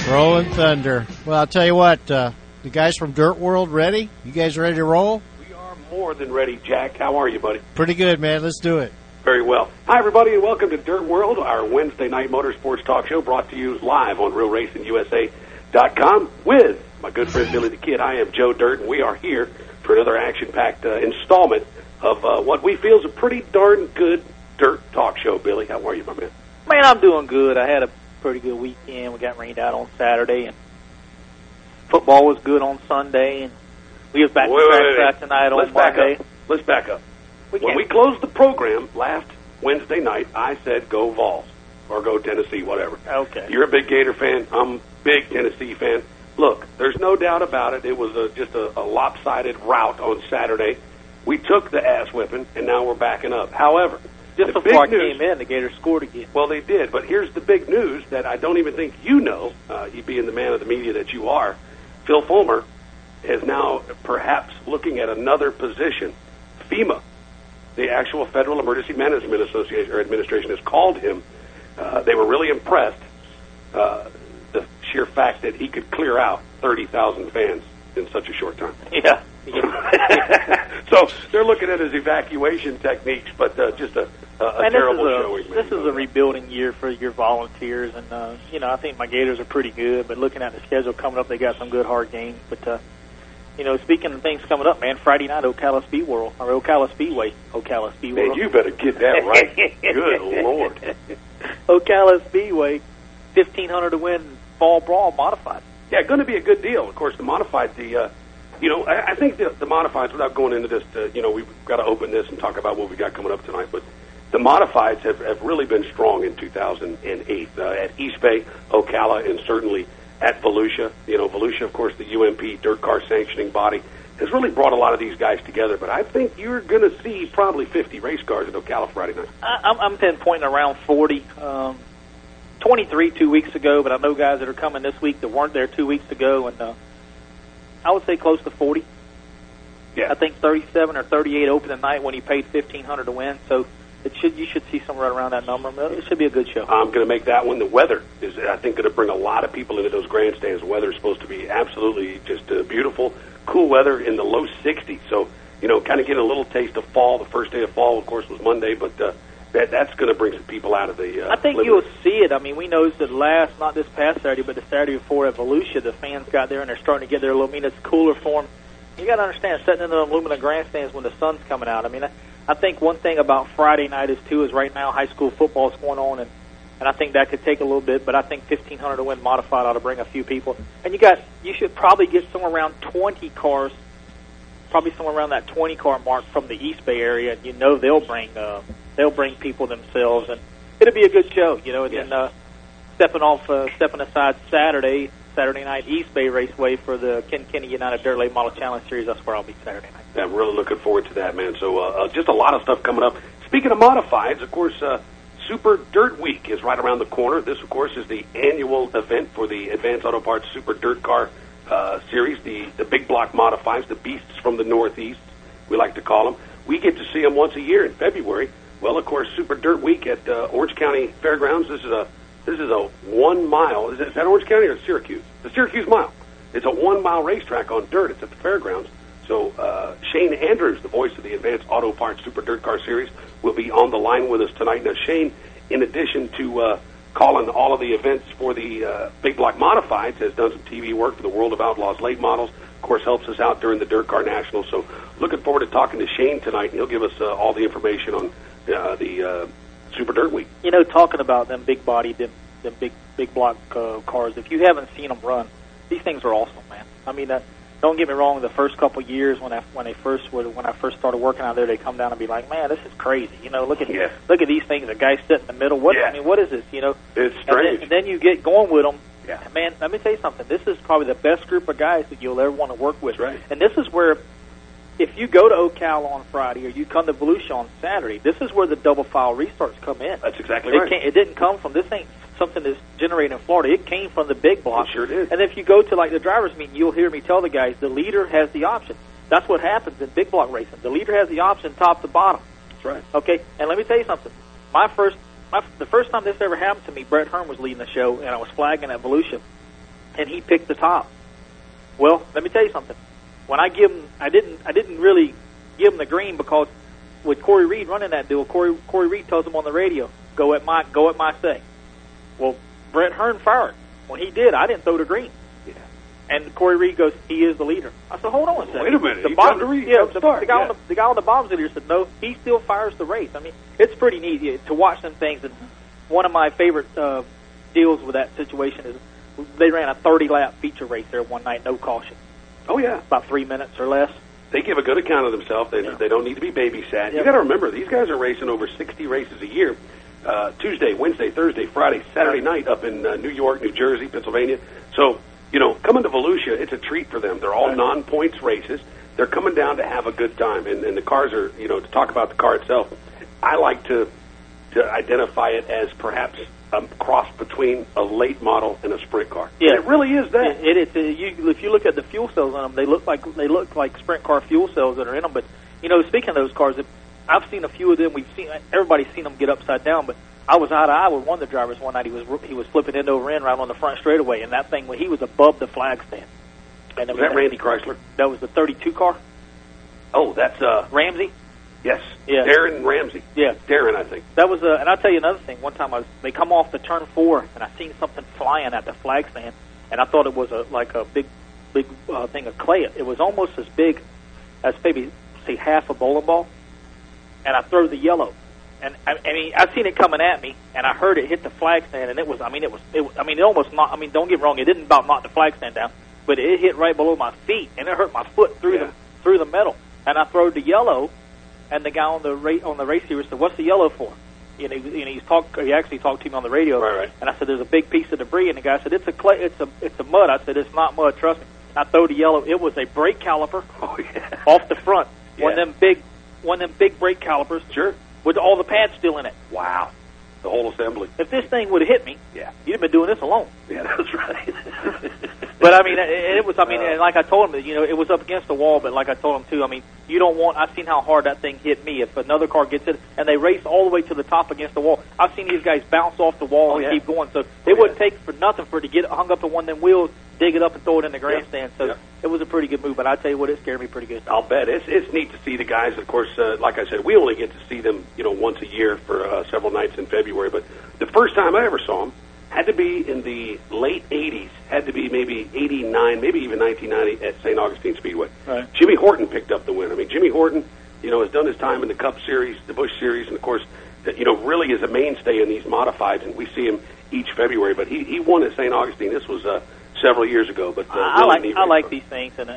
Rolling Thunder. Well, I'll tell you what, the guys from Dirt World ready? You guys ready to roll? We are more than ready, Jack. How are you, buddy? Pretty good, man. Let's do it. Very well. Hi, everybody, and welcome to Dirt World, our Wednesday night motorsports talk show brought to you live on RealRacingUSA.com with my good friend Billy the Kid. I am Joe Dirt, and we are here for another action-packed installment of what we feel is a pretty darn good dirt talk show. Billy, how are you, my man? Man, I'm doing good. I had a pretty good weekend. We got rained out on Saturday, and football was good on Sunday, and we was back to track tonight on Monday. Let's back up. When we closed the program last Wednesday night, I said go Vols or go Tennessee, whatever. Okay. You're a big Gator fan. I'm a big Tennessee fan. Look, there's no doubt about it. It was just a lopsided rout on Saturday. We took the ass whipping, and now we're backing up. However, just before I came in, the Gators scored again. Well, they did, but here's the big news that I don't even think you know, you being the man of the media that you are. Phil Fulmer is now perhaps looking at another position. FEMA, the actual Federal Emergency Management Association or Administration, has called him. They were really impressed, the sheer fact that he could clear out 30,000 fans in such a short time. Yeah. So they're looking at his evacuation techniques, but just a terrible showing. This is a rebuilding year for your Volunteers, and I think my Gators are pretty good. But looking at the schedule coming up, they got some good hard games. But speaking of things coming up, man, Friday night Ocala Speedway. Man, you better get that right. Good Lord. Ocala Speedway, 1,500 to win Fall Brawl modified. Yeah, going to be a good deal. Of course, the modified, I think the modifieds, without going into this, we've got to open this and talk about what we got coming up tonight, but the modifieds have really been strong in 2008 at East Bay, Ocala, and certainly at Volusia. Volusia, of course, the UMP dirt car sanctioning body, has really brought a lot of these guys together, but I think you're going to see probably 50 race cars at Ocala Friday night. I'm pinpointing around 40. 23 2 weeks ago, but I know guys that are coming this week that weren't there 2 weeks ago, and I would say close to 40. Yeah. I think 37 or 38 opening night when he paid $1,500 to win, so you should see somewhere around that number. It should be a good show. I'm going to make that one. The weather is, I think, going to bring a lot of people into those grandstands. The weather is supposed to be absolutely just beautiful, cool weather in the low 60s, so, kind of getting a little taste of fall. The first day of fall, of course, was Monday, but that's going to bring some people out of the I think you'll see it. I mean, we noticed that not this past Saturday, but the Saturday before at Volusia, the fans got there and they're starting to get their it's cooler for them. You got to understand, sitting in the aluminum grandstands when the sun's coming out. I mean, I think one thing about Friday night is right now high school football is going on, and I think that could take a little bit, but I think 1,500 to win modified ought to bring a few people. And you should probably get somewhere around 20 cars, probably somewhere around that 20 car mark from the East Bay area, and they'll bring people themselves, and it'll be a good show, And yes. then stepping aside Saturday night East Bay Raceway for the Ken Kenny United Dirt Late Model Challenge Series. That's where I'll be Saturday night. Yeah, I'm really looking forward to that, man. So just a lot of stuff coming up. Speaking of modifieds, of course, Super Dirt Week is right around the corner. This, of course, is the annual event for the Advanced Auto Parts Super Dirt Car Series, the big block modifieds, the beasts from the Northeast, we like to call them. We get to see them once a year in February. Well, of course, Super Dirt Week at Orange County Fairgrounds. This is a 1 mile. Is that Orange County or Syracuse? The Syracuse Mile. It's a 1 mile racetrack on dirt. It's at the fairgrounds. So Shane Andrews, the voice of the Advanced Auto Parts Super Dirt Car Series, will be on the line with us tonight. Now, Shane, in addition to calling all of the events for the Big Block Modifieds, has done some TV work for the World of Outlaws late models. Of course, helps us out during the Dirt Car National. So looking forward to talking to Shane tonight, and he'll give us all the information on the Super Dirt Week. Talking about them big body, them big block cars, if you haven't seen them run, these things are awesome, man. I mean, don't get me wrong, the first couple of years when I first started working out there, they come down and be like, man, this is crazy. Look at these things, a guy sitting in the middle. What is this? It's strange. And then you get going with them. Yeah. Man, let me tell you something. This is probably the best group of guys that you'll ever want to work with. That's right. And this is where, if you go to Ocala on Friday or you come to Volusia on Saturday, this is where the double file restarts come in. That's exactly right. It didn't come from, this ain't something that's generated in Florida. It came from the big block. It sure did. And if you go to the drivers' meeting, you'll hear me tell the guys, the leader has the option. That's what happens in big block racing. The leader has the option top to bottom. That's right. Okay, and let me tell you something. The first time this ever happened to me, Brett Hearn was leading the show, and I was flagging at Volusia. and he picked the top. Well, let me tell you something. When I give him, I didn't really give him the green, because with Corey Reed running that deal, Corey Reed tells him on the radio, go at my say. Well, Brett Hearn fired. When he did, I didn't throw the green. Yeah. And Corey Reed goes, he is the leader. I said, hold on a second. Wait a minute. The guy on the bombs leader said, no, he still fires the race. I mean, it's pretty neat to watch them things. And one of my favorite deals with that situation is they ran a 30-lap feature race there one night, no caution. Oh, yeah. About 3 minutes or less. They give a good account of themselves. They don't need to be babysat. You got to remember, these guys are racing over 60 races a year. Tuesday, Wednesday, Thursday, Friday, Saturday night up in New York, New Jersey, Pennsylvania. So, coming to Volusia, it's a treat for them. They're all non-points races. They're coming down to have a good time. And the cars are, to talk about the car itself, I like to identify it as perhaps a cross between a late model and a sprint car. Yeah, and it really is that. If you look at the fuel cells on them, they look like sprint car fuel cells that are in them. But speaking of those cars, I've seen a few of them. Everybody's seen them get upside down. But I was eye to eye with one of the drivers one night. He was flipping end over end right on the front straightaway, and that thing, he was above the flag stand. And was that Randy Chrysler? That was the 32 car. Oh, that's Ramsey. Yes. Yeah. Darren Ramsey. Yeah. Darren, I think. That was, and I'll tell you another thing. One time they come off the turn 4, and I seen something flying at the flag stand, and I thought it was like a big thing of clay. It was almost as big as maybe, say, half a bowling ball, and I threw the yellow. And I seen it coming at me, and I heard it hit the flag stand, and it almost not. Don't get me wrong, it didn't about knock the flag stand down, but it hit right below my feet, and it hurt my foot through the metal. And I throwed the yellow. And the guy on the race here said, "What's the yellow for?" He actually talked to me on the radio. Right. And I said, "There's a big piece of debris." And the guy said, "It's a clay. It's a mud." I said, "It's not mud. Trust me." I throw the yellow. It was a brake caliper. Oh yeah. Off the front. Yeah. One of them big brake calipers. Sure. With all the pads still in it. Wow. The whole assembly. If this thing would have hit me, you'd have been doing this alone. Yeah, that's right. But it was. And like I told him, it was up against the wall. But like I told him too, you don't want. I've seen how hard that thing hit me. If another car gets it, and they race all the way to the top against the wall, I've seen these guys bounce off the wall and keep going. So it wouldn't take for nothing for it to get hung up to one of them wheels, dig it up, and throw it in the grandstand. So it was a pretty good move. But I tell you what, it scared me pretty good. I'll bet it's neat to see the guys. Of course, like I said, we only get to see them, once a year for several nights in February. But the first time I ever saw them had to be in the late 80s, had to be maybe 89, maybe even 1990 at St. Augustine Speedway. Right. Jimmy Horton picked up the win. Jimmy Horton, has done his time in the Cup Series, the Busch Series, and of course, really is a mainstay in these modifieds, and we see him each February. But he won at St. Augustine. This was several years ago. But I like these things, and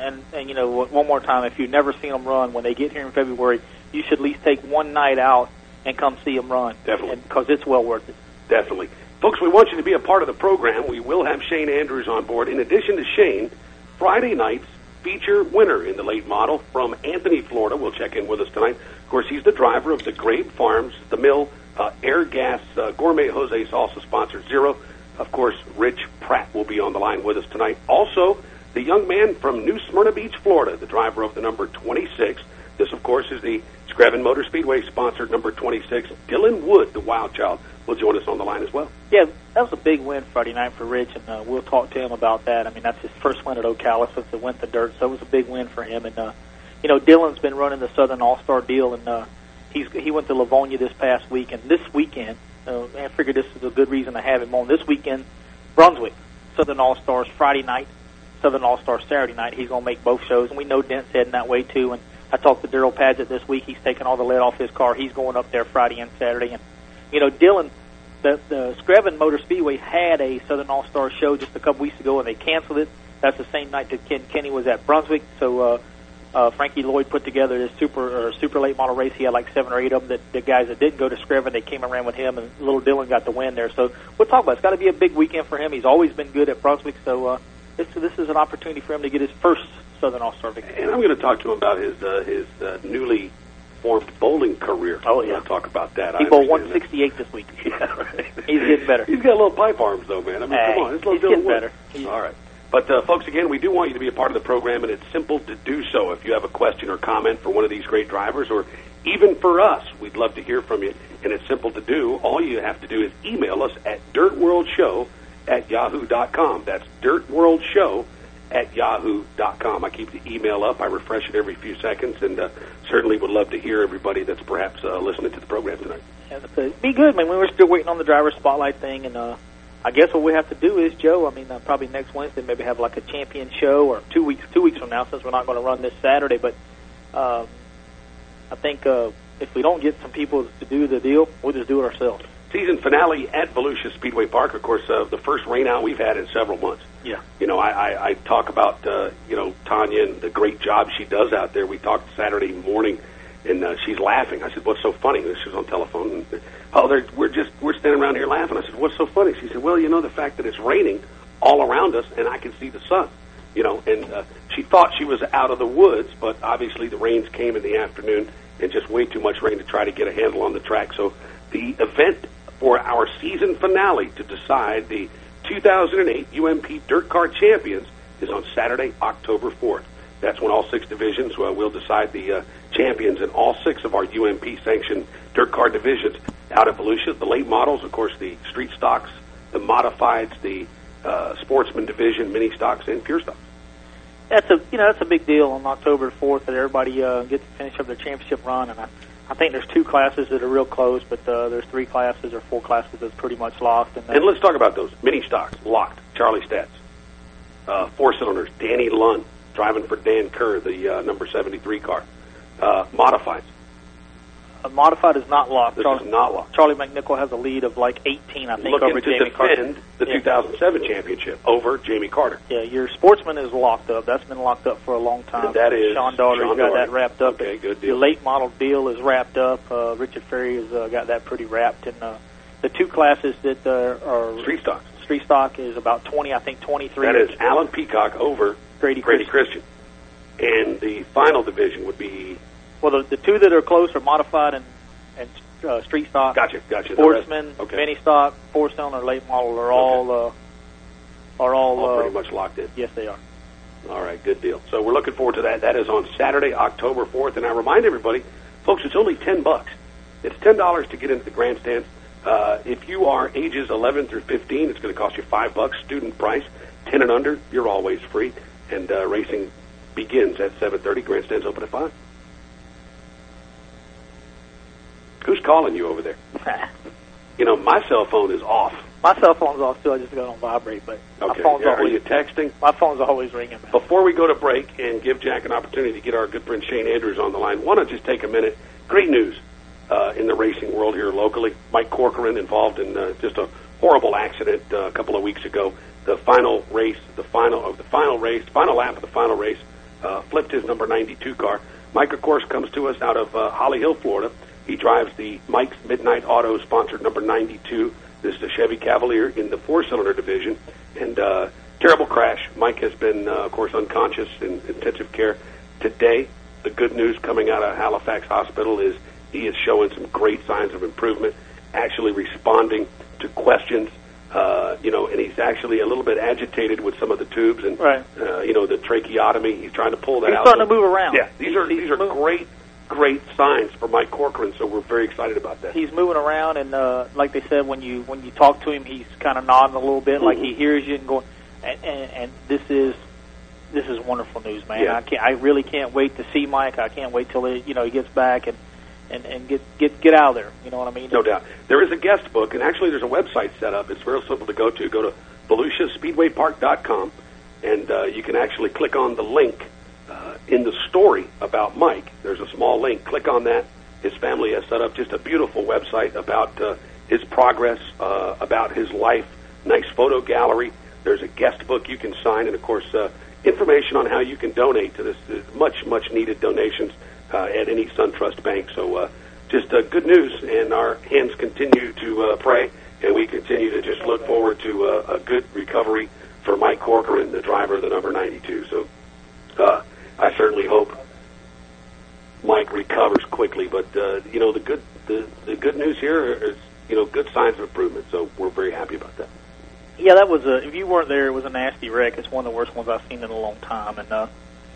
one more time, if you've never seen them run, when they get here in February, you should at least take one night out and come see them run. Definitely, because it's well worth it. Definitely. Folks, we want you to be a part of the program. We will have Shane Andrews on board. In addition to Shane, Friday night's feature winner in the late model from Anthony, Florida, will check in with us tonight. Of course, he's the driver of the Grape Farms, the Mill, Air Gas, Gourmet Jose Salsa sponsor Zero. Of course, Rich Pratt will be on the line with us tonight. Also, the young man from New Smyrna Beach, Florida, the driver of the number 26. This, of course, is the Screven Motor Speedway sponsored number 26. Dylan Wood, the wild child, will join us on the line as well. Yeah, that was a big win Friday night for Rich, and we'll talk to him about that. That's his first win at Ocala since it went to dirt, so it was a big win for him. And, Dylan's been running the Southern All-Star deal, and he went to Livonia this past week, and this weekend, I figured this is a good reason to have him on. This weekend, Brunswick, Southern All-Stars Friday night, Southern All-Stars Saturday night. He's going to make both shows, and we know Dent's heading that way, too. And I talked to Darrell Padgett this week. He's taking all the lead off his car. He's going up there Friday and Saturday. And, Dylan, the Screven Motor Speedway had a Southern All-Star show just a couple weeks ago, and they canceled it. That's the same night that Kenny was at Brunswick. So Frankie Lloyd put together this super late model race. He had like 7 or 8 of them. The guys that didn't go to Screven, they came around with him, and little Dylan got the win there. So we'll talk about it. It's got to be a big weekend for him. He's always been good at Brunswick, so this is an opportunity for him to get his first Southern All-Star victory. And I'm going to talk to him about his newly formed bowling career. Oh, yeah. We'll talk about that. He bowled 168 this week. Yeah, right. He's getting better. He's got little pipe arms, though, man. Come on. It's he's getting better. All right. But, folks, again, we do want you to be a part of the program, and it's simple to do so. If you have a question or comment for one of these great drivers, or even for us, we'd love to hear from you, and it's simple to do. All you have to do is email us at dirtworldshow dirtworldshow@yahoo.com. That's dirtworldshow@yahoo.com. I keep the email up. I refresh it every few seconds, and certainly would love to hear everybody that's perhaps listening to the program tonight. Yeah, it'd be good. I mean, we were still waiting on the driver spotlight thing, and I guess what we have to do is, Joe, I mean, probably next Wednesday, maybe have like a champion show, or 2 weeks from now, since we're not going to run this Saturday. But I think if we don't get some people to do the deal, we'll just do it ourselves. Season finale at Volusia Speedway Park. Of course, the first rain out we've had in several months. Yeah. You know, I talk about, Tanya and the great job she does out there. We talked Saturday morning, and she's laughing. I said, "What's so funny?" She was on telephone. And, we're standing around here laughing. I said, "What's so funny?" She said, "Well, the fact that it's raining all around us, and I can see the sun." And she thought she was out of the woods, but obviously the rains came in the afternoon, and just way too much rain to try to get a handle on the track. So the event for our season finale to decide the 2008 UMP Dirt Car Champions is on Saturday, October 4th. That's when all 6 divisions will decide the champions in all 6 of our UMP-sanctioned dirt car divisions out at Volusia. The late models, of course, the street stocks, the modifieds, the sportsman division, mini stocks, and pure stocks. That's a big deal on October 4th that everybody gets to finish up their championship run, and I think there's 2 classes that are real close, but there's 3 classes or 4 classes that's pretty much locked. And let's talk about those mini stocks locked. Charlie Stats, 4 cylinders. Danny Lund driving for Dan Kerr, the number 73 car. Modifieds. Modified is not locked. This is not locked. Charlie McNichol has a lead of like 18, I think, looking over to Jamie Carter. defend the 2007 championship over Jamie Carter. Yeah, your sportsman is locked up. That's been locked up for a long time. And that is Sean Daugherty's got that wrapped up. Okay, good deal. Your late model deal is wrapped up. Richard Ferry has got that pretty wrapped. And the 2 classes that are street stocks. Street stock is about 20, I think 23. That is Alan Peacock over Grady Christian. And the final division would be... Well, the 2 that are close are modified and street stock. Gotcha. Sportsman, mini stock, 4-cylinder, late model are all pretty much locked in. Yes, they are. All right, good deal. So we're looking forward to that. That is on Saturday, October 4th. And I remind everybody, folks, it's only $10. It's $10 to get into the grandstands. If you are ages 11 through 15, it's going to cost you $5. Student price. 10 and under, you're always free. And racing begins at 7:30. Grandstands open at 5. Who's calling you over there? My cell phone is off. My cell phone's off, too. I just got it on vibrate, but my phone's Are you texting? My phone's always ringing. Man. Before we go to break and give Jack an opportunity to get our good friend Shane Andrews on the line, want to just take a minute. Great news in the racing world here locally. Mike Corcoran involved in just a horrible accident a couple of weeks ago. The final lap of the final race, flipped his number 92 car. Mike, of course, comes to us out of Holly Hill, Florida. He drives the Mike's Midnight Auto sponsored number 92. This is a Chevy Cavalier in the 4-cylinder division. And terrible crash. Mike has been, of course, unconscious in intensive care. Today, the good news coming out of Halifax Hospital is he is showing some great signs of improvement, actually responding to questions. And he's actually a little bit agitated with some of the tubes and, right. The tracheotomy. He's trying to pull that out. He's starting to move around. Yeah, these are great signs for Mike Corcoran, so we're very excited about that. He's moving around, and like they said, when you talk to him, he's kind of nodding a little bit, like he hears you and going. And this is wonderful news, man. Yeah. I really can't wait to see Mike. I can't wait till he gets back and get out of there. You know what I mean? No doubt. There is a guest book, and actually there's a website set up. It's real simple to go to. Go to VolusiaSpeedwayPark.com, and you can actually click on the link in the story about Mike. There's a small link. Click on that. His family has set up just a beautiful website about his progress, about his life, nice photo gallery. There's a guest book you can sign, and, of course, information on how you can donate to this much needed donations at any SunTrust bank. So just good news, and our hands continue to pray, and we continue to just look forward to a good recovery for Mike Corcoran, the driver of the number 92. So I certainly hope Mike recovers quickly. But the good news here is good signs of improvement. So we're very happy about that. Yeah, that was if you weren't there, it was a nasty wreck. It's one of the worst ones I've seen in a long time. And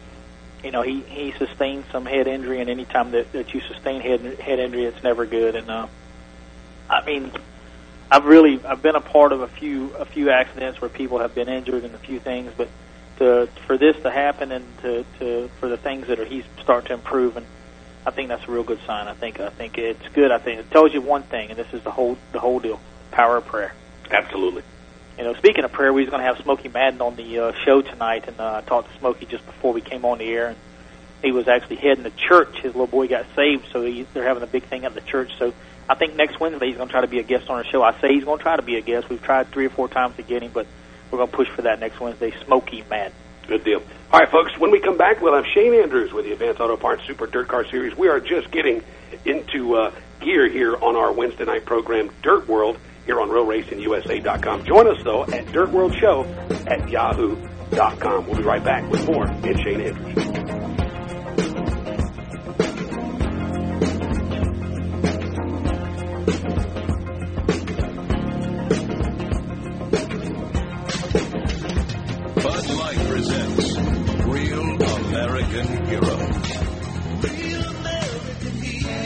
he sustained some head injury, and any time that you sustain head injury, it's never good. And I I've been a part of a few accidents where people have been injured and a few things, but for this to happen and for the things that he's starting to improve, and I think that's a real good sign. I think it's good. I think it tells you one thing, and this is the whole deal: power of prayer. Absolutely. You know, speaking of prayer, we was going to have Smokey Madden on the show tonight, and I talked to Smokey just before we came on the air, and he was actually heading to church. His little boy got saved, so they're having a big thing at the church. So I think next Wednesday he's going to try to be a guest on our show. I say he's going to try to be a guest. We've tried 3 or 4 times to get him, but we're going to push for that next Wednesday. Smokey Madden. Good deal. All right, folks, when we come back, we'll have Shane Andrews with the Advanced Auto Parts Super Dirt Car Series. We are just getting into gear here on our Wednesday night program, Dirt World, here on RealRacingUSA.com. Join us, though, at Dirt World Show at Yahoo.com. We'll be right back with more in Shane Andrews. Bud Light presents Real American Heroes. Real American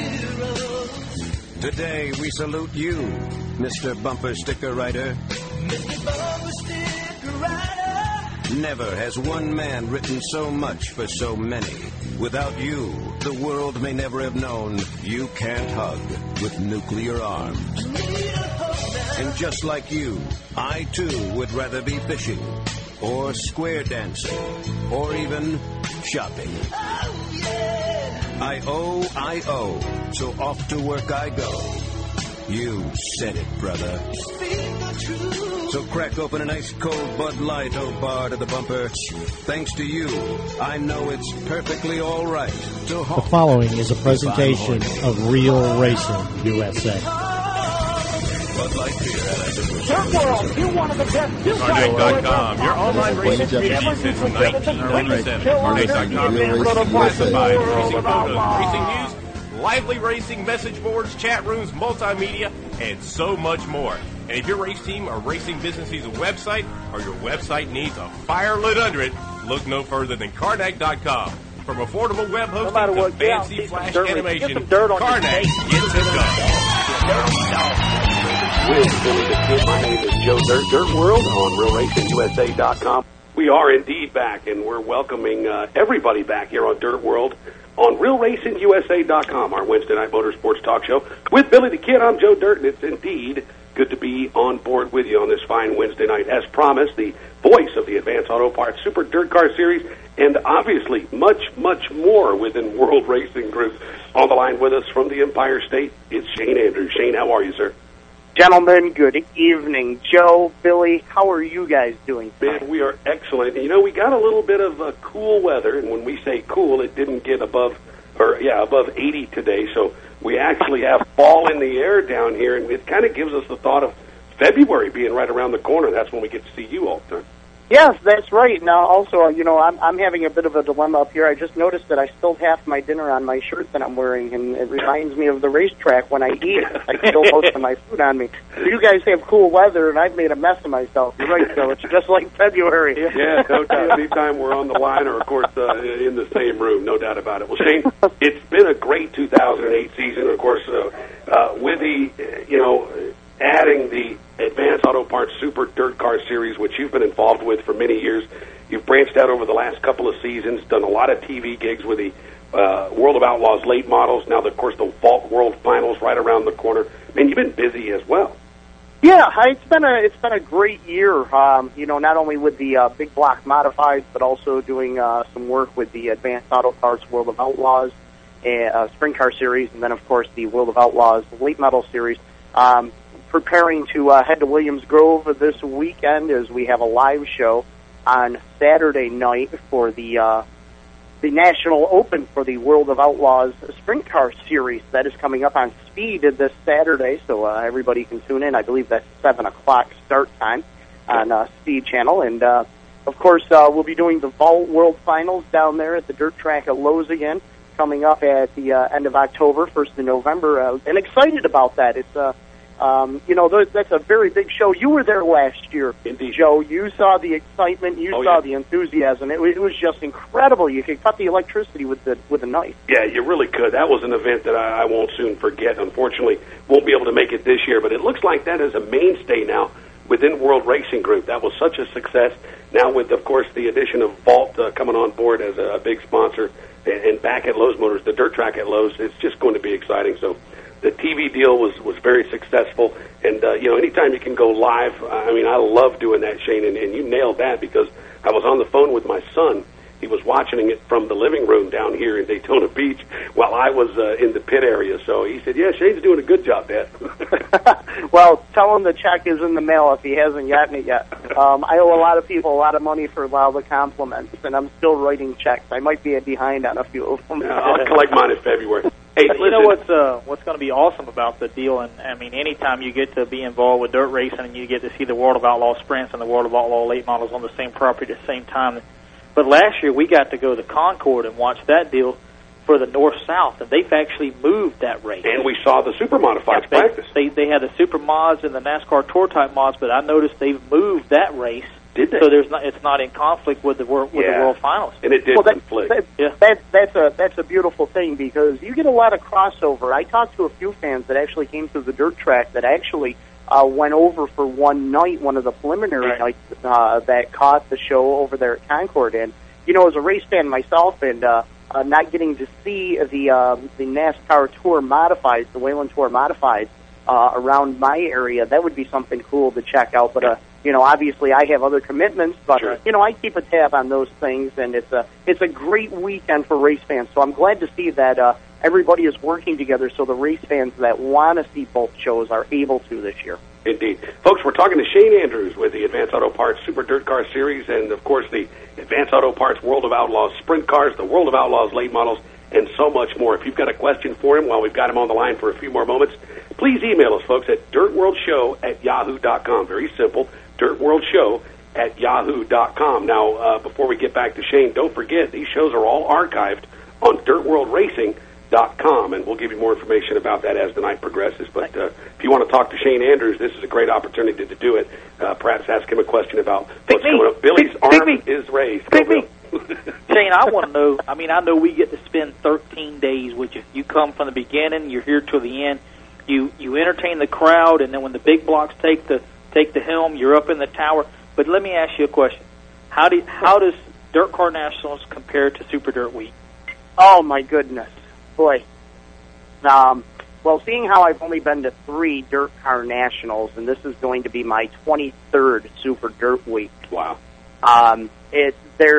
Heroes. Today we salute you, Mr. Bumper Sticker Writer. Mr. Bumper Sticker Writer. Never has one man written so much for so many. Without you, the world may never have known you can't hug with nuclear arms. And just like you, I too would rather be fishing, or square dancing, or even shopping. Oh, yeah. I owe, so off to work I go. You said it, brother. Speak the truth. So crack open an ice cold Bud Light, oh bar to the bumper. Thanks to you, I know it's perfectly all right to honk. The following is a presentation of Real Racing USA. Bud Light beer. Dirt World, you're one of the best. Carnage.com, your online racing community since 1997. Carnage.com is classified racing photos, racing news, lively racing message boards, chat rooms, multimedia, and so much more. And if your race team or racing business needs a website, or your website needs a fire lit under it, look no further than Carnage.com. From affordable web hosting to fancy flash animation, Carnage gets it done. With Billy the Kid, my name is Joe Dirt World on RealRacingUSA.com. We are indeed back, and we're welcoming everybody back here on Dirt World on RealRacingUSA.com, our Wednesday night motorsports talk show. With Billy the Kid, I'm Joe Dirt, and it's indeed good to be on board with you on this fine Wednesday night. As promised, the voice of the Advanced Auto Parts Super Dirt Car Series, and obviously much, much more within World Racing Group. On the line with us from the Empire State, it's Shane Andrews. Shane, how are you, sir? Gentlemen, good evening. Joe, Billy, how are you guys doing tonight? Man, we are excellent. You know, we got a little bit of cool weather, and when we say cool, it didn't get above 80 today, so we actually have fall in the air down here, and it kind of gives us the thought of February being right around the corner. That's when we get to see you all the time. Yes, that's right. Now, also, you know, I'm having a bit of a dilemma up here. I just noticed that I spilled half my dinner on my shirt that I'm wearing, and it reminds me of the racetrack when I eat. I spill most of my food on me. You guys have cool weather, and I've made a mess of myself. You're right, though. It's just like February. Yeah, no doubt. Anytime we're on the line or, of course, in the same room, no doubt about it. Well, Shane, it's been a great 2008 season, of course, with the, adding the Advanced Auto Parts Super Dirt Car Series, which you've been involved with for many years. You've branched out over the last couple of seasons, done a lot of TV gigs with the World of Outlaws late models. Now, of course, the Vault World Finals right around the corner. Man, you've been busy as well. Yeah, it's been a great year. Not only with the big block modifieds, but also doing some work with the Advanced Auto Parts World of Outlaws Sprint Car Series, and then, of course, the World of Outlaws Late Model Series. Preparing to head to Williams Grove this weekend as we have a live show on Saturday night for the National Open for the World of Outlaws Sprint Car Series. That is coming up on Speed this Saturday, so everybody can tune in. I believe that's 7 o'clock start time on Speed Channel. And, of course, we'll be doing the Vault World Finals down there at the dirt track at Lowe's again, coming up at the end of October, 1st of November, and excited about that. That's a very big show. You were there last year, Indeed. Joe. You saw the excitement. You saw the enthusiasm. It was just incredible. You could cut the electricity with a knife. Yeah, you really could. That was an event that I won't soon forget. Unfortunately, won't be able to make it this year, but it looks like that is a mainstay now within World Racing Group. That was such a success. Now with, of course, the addition of Vault coming on board as a big sponsor, and back at Lowe's Motors, the dirt track at Lowe's, it's just going to be exciting. So the TV deal was very successful, and anytime you can go live, I love doing that, Shane, and you nailed that, because I was on the phone with my son. He was watching it from the living room down here in Daytona Beach while I was in the pit area. So he said, "Yeah, Shane's doing a good job, Dad." Well, tell him the check is in the mail if he hasn't gotten it yet. I owe a lot of people a lot of money for all the compliments, and I'm still writing checks. I might be behind on a few of them. I'll collect mine in February. Hey, you know what's going to be awesome about the deal, and anytime you get to be involved with dirt racing and you get to see the World of Outlaw sprints and the World of Outlaw late models on the same property at the same time. But last year we got to go to Concord and watch that deal for the North-South, and they've actually moved that race. And we saw the super modifieds practice. They had the super mods and the NASCAR Tour type mods, but I noticed they've moved that race. Did they? So it's not in conflict with the World Finals. And it did conflict. That's a beautiful thing, because you get a lot of crossover. I talked to a few fans that actually came to the dirt track that actually went over for one night, one of the preliminary nights that caught the show over there at Concord. And, as a race fan myself, and not getting to see the NASCAR Tour Modifieds, the Whelen Tour Modifieds, around my area, that would be something cool to check out. But, obviously I have other commitments, but, sure. I keep a tab on those things, and it's a great weekend for race fans. So I'm glad to see that everybody is working together so the race fans that want to see both shows are able to this year. Indeed. Folks, we're talking to Shane Andrews with the Advanced Auto Parts Super Dirt Car Series and, of course, the Advanced Auto Parts World of Outlaws Sprint Cars, the World of Outlaws Late Models, and so much more. If you've got a question for him while we've got him on the line for a few more moments, please email us, folks, at dirtworldshow@yahoo.com. Very simple, dirtworldshow@yahoo.com. Now, before we get back to Shane, don't forget, these shows are all archived on dirtworldracing.com, and we'll give you more information about that as the night progresses. But if you want to talk to Shane Andrews, this is a great opportunity to do it. Perhaps ask him a question about what's coming up. Billy's arm is raised. Shane, I want to know, I know we get to spend 13 days with you. You come from the beginning, you're here till the end. You entertain the crowd, and then when the big blocks take the helm, you're up in the tower. But let me ask you a question. How does Dirt Car Nationals compare to Super Dirt Week? Oh, my goodness. Boy. Well, seeing how I've only been to 3 Dirt Car Nationals, and this is going to be my 23rd Super Dirt Week. Wow. The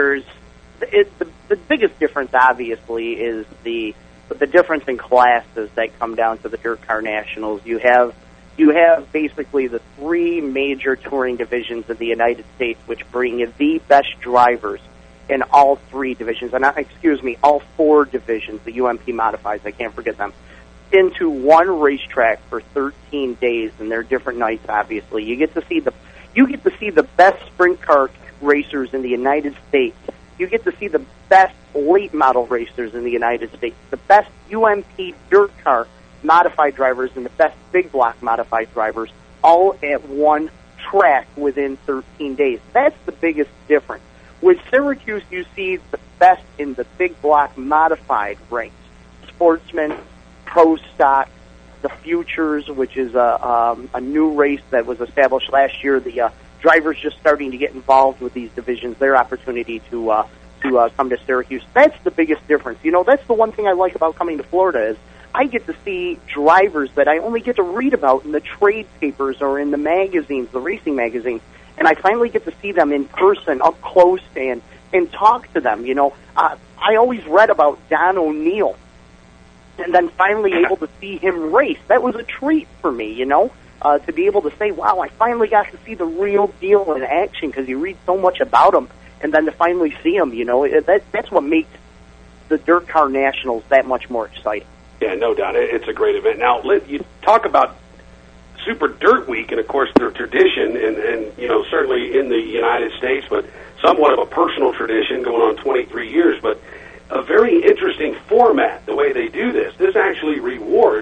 biggest difference, obviously, is the difference in classes that come down to the Dirt Car Nationals. You have basically the 3 major touring divisions of the United States, which bring you the best drivers in all 3 divisions, and all 4 divisions, the UMP Modifieds, I can't forget them, into one racetrack for 13 days, and they're different nights. Obviously, you get to see the best sprint car racers in the United States. You get to see the best late model racers in the United States, the best UMP dirt car modified drivers, and the best big block modified drivers, all at one track within 13 days. That's the biggest difference. With Syracuse, you see the best in the big block modified ranks. Sportsman, Pro Stock, the Futures, which is a new race that was established last year. The drivers just starting to get involved with these divisions, their opportunity to come to Syracuse. That's the biggest difference. That's the one thing I like about coming to Florida is I get to see drivers that I only get to read about in the trade papers or in the magazines, the racing magazines. And I finally get to see them in person, up close, and talk to them. I always read about Don O'Neill, and then finally able to see him race. That was a treat for me, to be able to say, wow, I finally got to see the real deal in action, because you read so much about him, and then to finally see him, that's what makes the Dirt Car Nationals that much more exciting. Yeah, no doubt. It's a great event. Now, you talk about Super Dirt Week, and of course their tradition, and certainly in the United States, but somewhat of a personal tradition going on 23 years, but a very interesting format, the way they do this. This actually rewards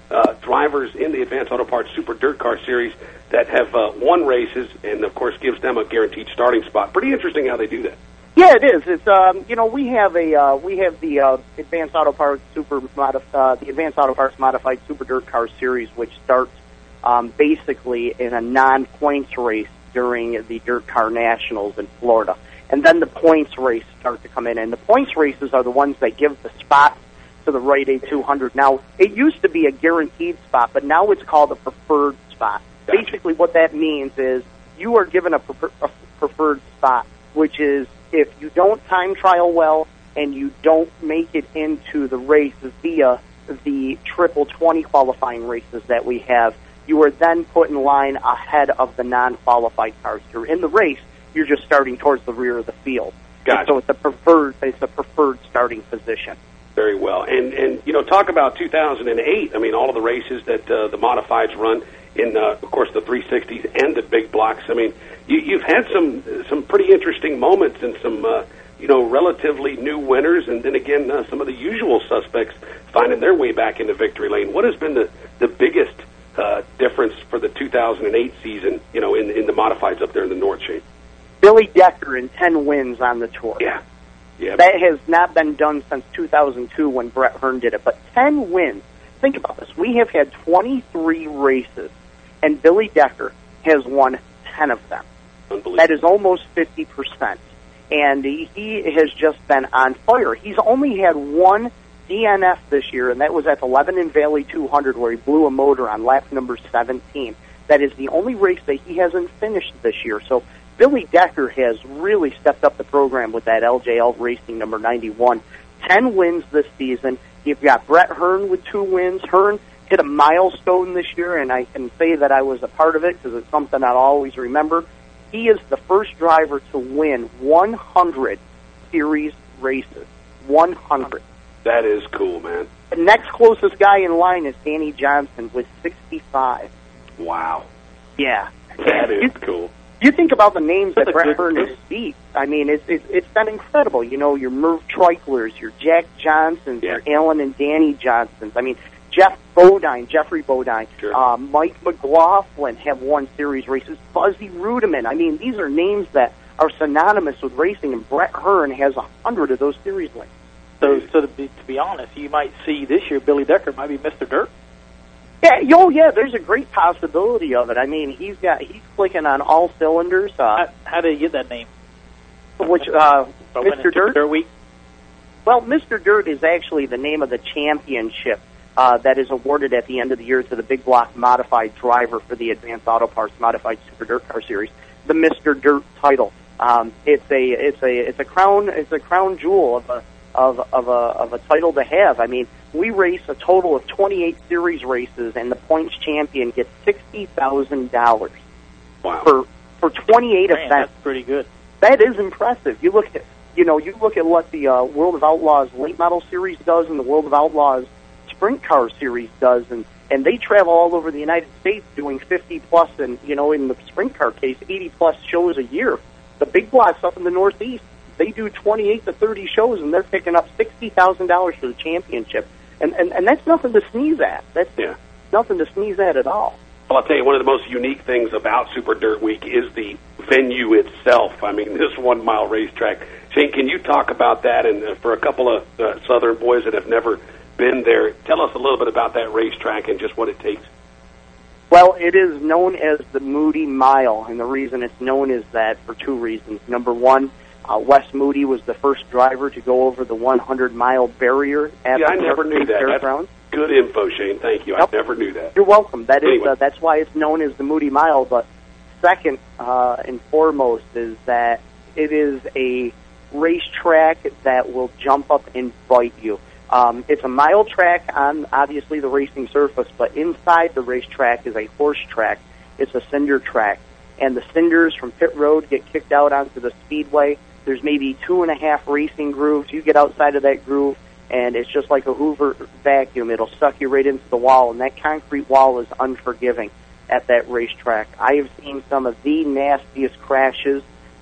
drivers in the Advanced Auto Parts Super Dirt Car Series that have won races, and of course gives them a guaranteed starting spot. Pretty interesting how they do that. Yeah, it is. It's we have the Advanced Auto Parts the Advanced Auto Parts Modified Super Dirt Car Series, which starts basically in a non-points race during the Dirt Car Nationals in Florida, and then the points race start to come in. And the points races are the ones that give the spot to the Rite Aid 200. Now, it used to be a guaranteed spot, but now it's called a preferred spot. Gotcha. Basically, what that means is you are given a preferred spot, which is if you don't time trial well and you don't make it into the race via the triple 20 qualifying races that we have, you are then put in line ahead of the non-qualified cars. You're in the race, you're just starting towards the rear of the field. Gotcha. So it's a preferred starting position. Very well. And talk about 2008. I mean, all of the races that the modifieds run in, of course, the 360s and the big blocks. I mean, you've had some pretty interesting moments and some, relatively new winners, and then again, some of the usual suspects finding their way back into victory lane. What has been the biggest difference for the 2008 season, in the modifieds up there in the North, Shane? Billy Decker in 10 wins on the tour. Yeah. That has not been done since 2002 when Brett Hearn did it. But 10 wins. Think about this. We have had 23 races, and Billy Decker has won 10 of them. Unbelievable. That is almost 50%. And he has just been on fire. He's only had one DNF this year, and that was at the Lebanon Valley 200 where he blew a motor on lap number 17. That is the only race that he hasn't finished this year. So Billy Decker has really stepped up the program with that LJL Racing number 91. 10 wins this season. You've got Brett Hearn with 2 wins. Hearn hit a milestone this year, and I can say that I was a part of it because it's something I'll always remember. He is the first driver to win 100 series races. 100. That is cool, man. The next closest guy in line is Danny Johnson with 65. Wow. Yeah. That is cool. You think about the names that Brett Hearn has beat. I mean, it's been incredible. Your Merv Treiklers, your Jack Johnsons, your Alan and Danny Johnsons. I mean, Jeffrey Bodine, sure. Mike McLaughlin have won series races. Buzzy Rudiman. I mean, these are names that are synonymous with racing, and Brett Hearn has 100 of those series wins. So to be honest, you might see this year Billy Decker might be Mr. Dirt. Yeah, there's a great possibility of it. I mean, he's clicking on all cylinders. How did he get that name? Which Mr. Dirt Week? Well, Mr. Dirt is actually the name of the championship that is awarded at the end of the year to the big block modified driver for the Advanced Auto Parts Modified Super Dirt Car Series, the Mr. Dirt title. It's a crown jewel of a title to have. I mean, we race a total of 28 series races, and the points champion gets $60,000. Wow. For 28 events. That's pretty good. That is impressive. You look at what the World of Outlaws Late Model Series does, and the World of Outlaws Sprint Car Series does, and they travel all over the United States doing 50 plus, and in the Sprint Car case, 80 plus shows a year. The big blocks up in the Northeast, they do 28 to 30 shows, and they're picking up $60,000 for the championship. And that's nothing to sneeze at. That's nothing to sneeze at all. Well, I'll tell you, one of the most unique things about Super Dirt Week is the venue itself. I mean, this 1 mile racetrack. Shane, can you talk about that? And for a couple of Southern boys that have never been there, tell us a little bit about that racetrack and just what it takes. Well, it is known as the Moody Mile, and the reason it's known is that for 2 reasons. Number one, Wes Moody was the first driver to go over the 100-mile barrier at I never knew that. Fairgrounds. That's good info, Shane. Thank you. Yep. I never knew that. You're welcome. Anyway. That's why it's known as the Moody Mile. But second and foremost is that it is a racetrack that will jump up and bite you. It's a mile track on, obviously, the racing surface, but inside the racetrack is a horse track. It's a cinder track. And the cinders from pit road get kicked out onto the speedway. There's maybe 2.5 racing grooves. You get outside of that groove, and it's just like a Hoover vacuum. It'll suck you right into the wall, and that concrete wall is unforgiving at that racetrack. I have seen some of the nastiest crashes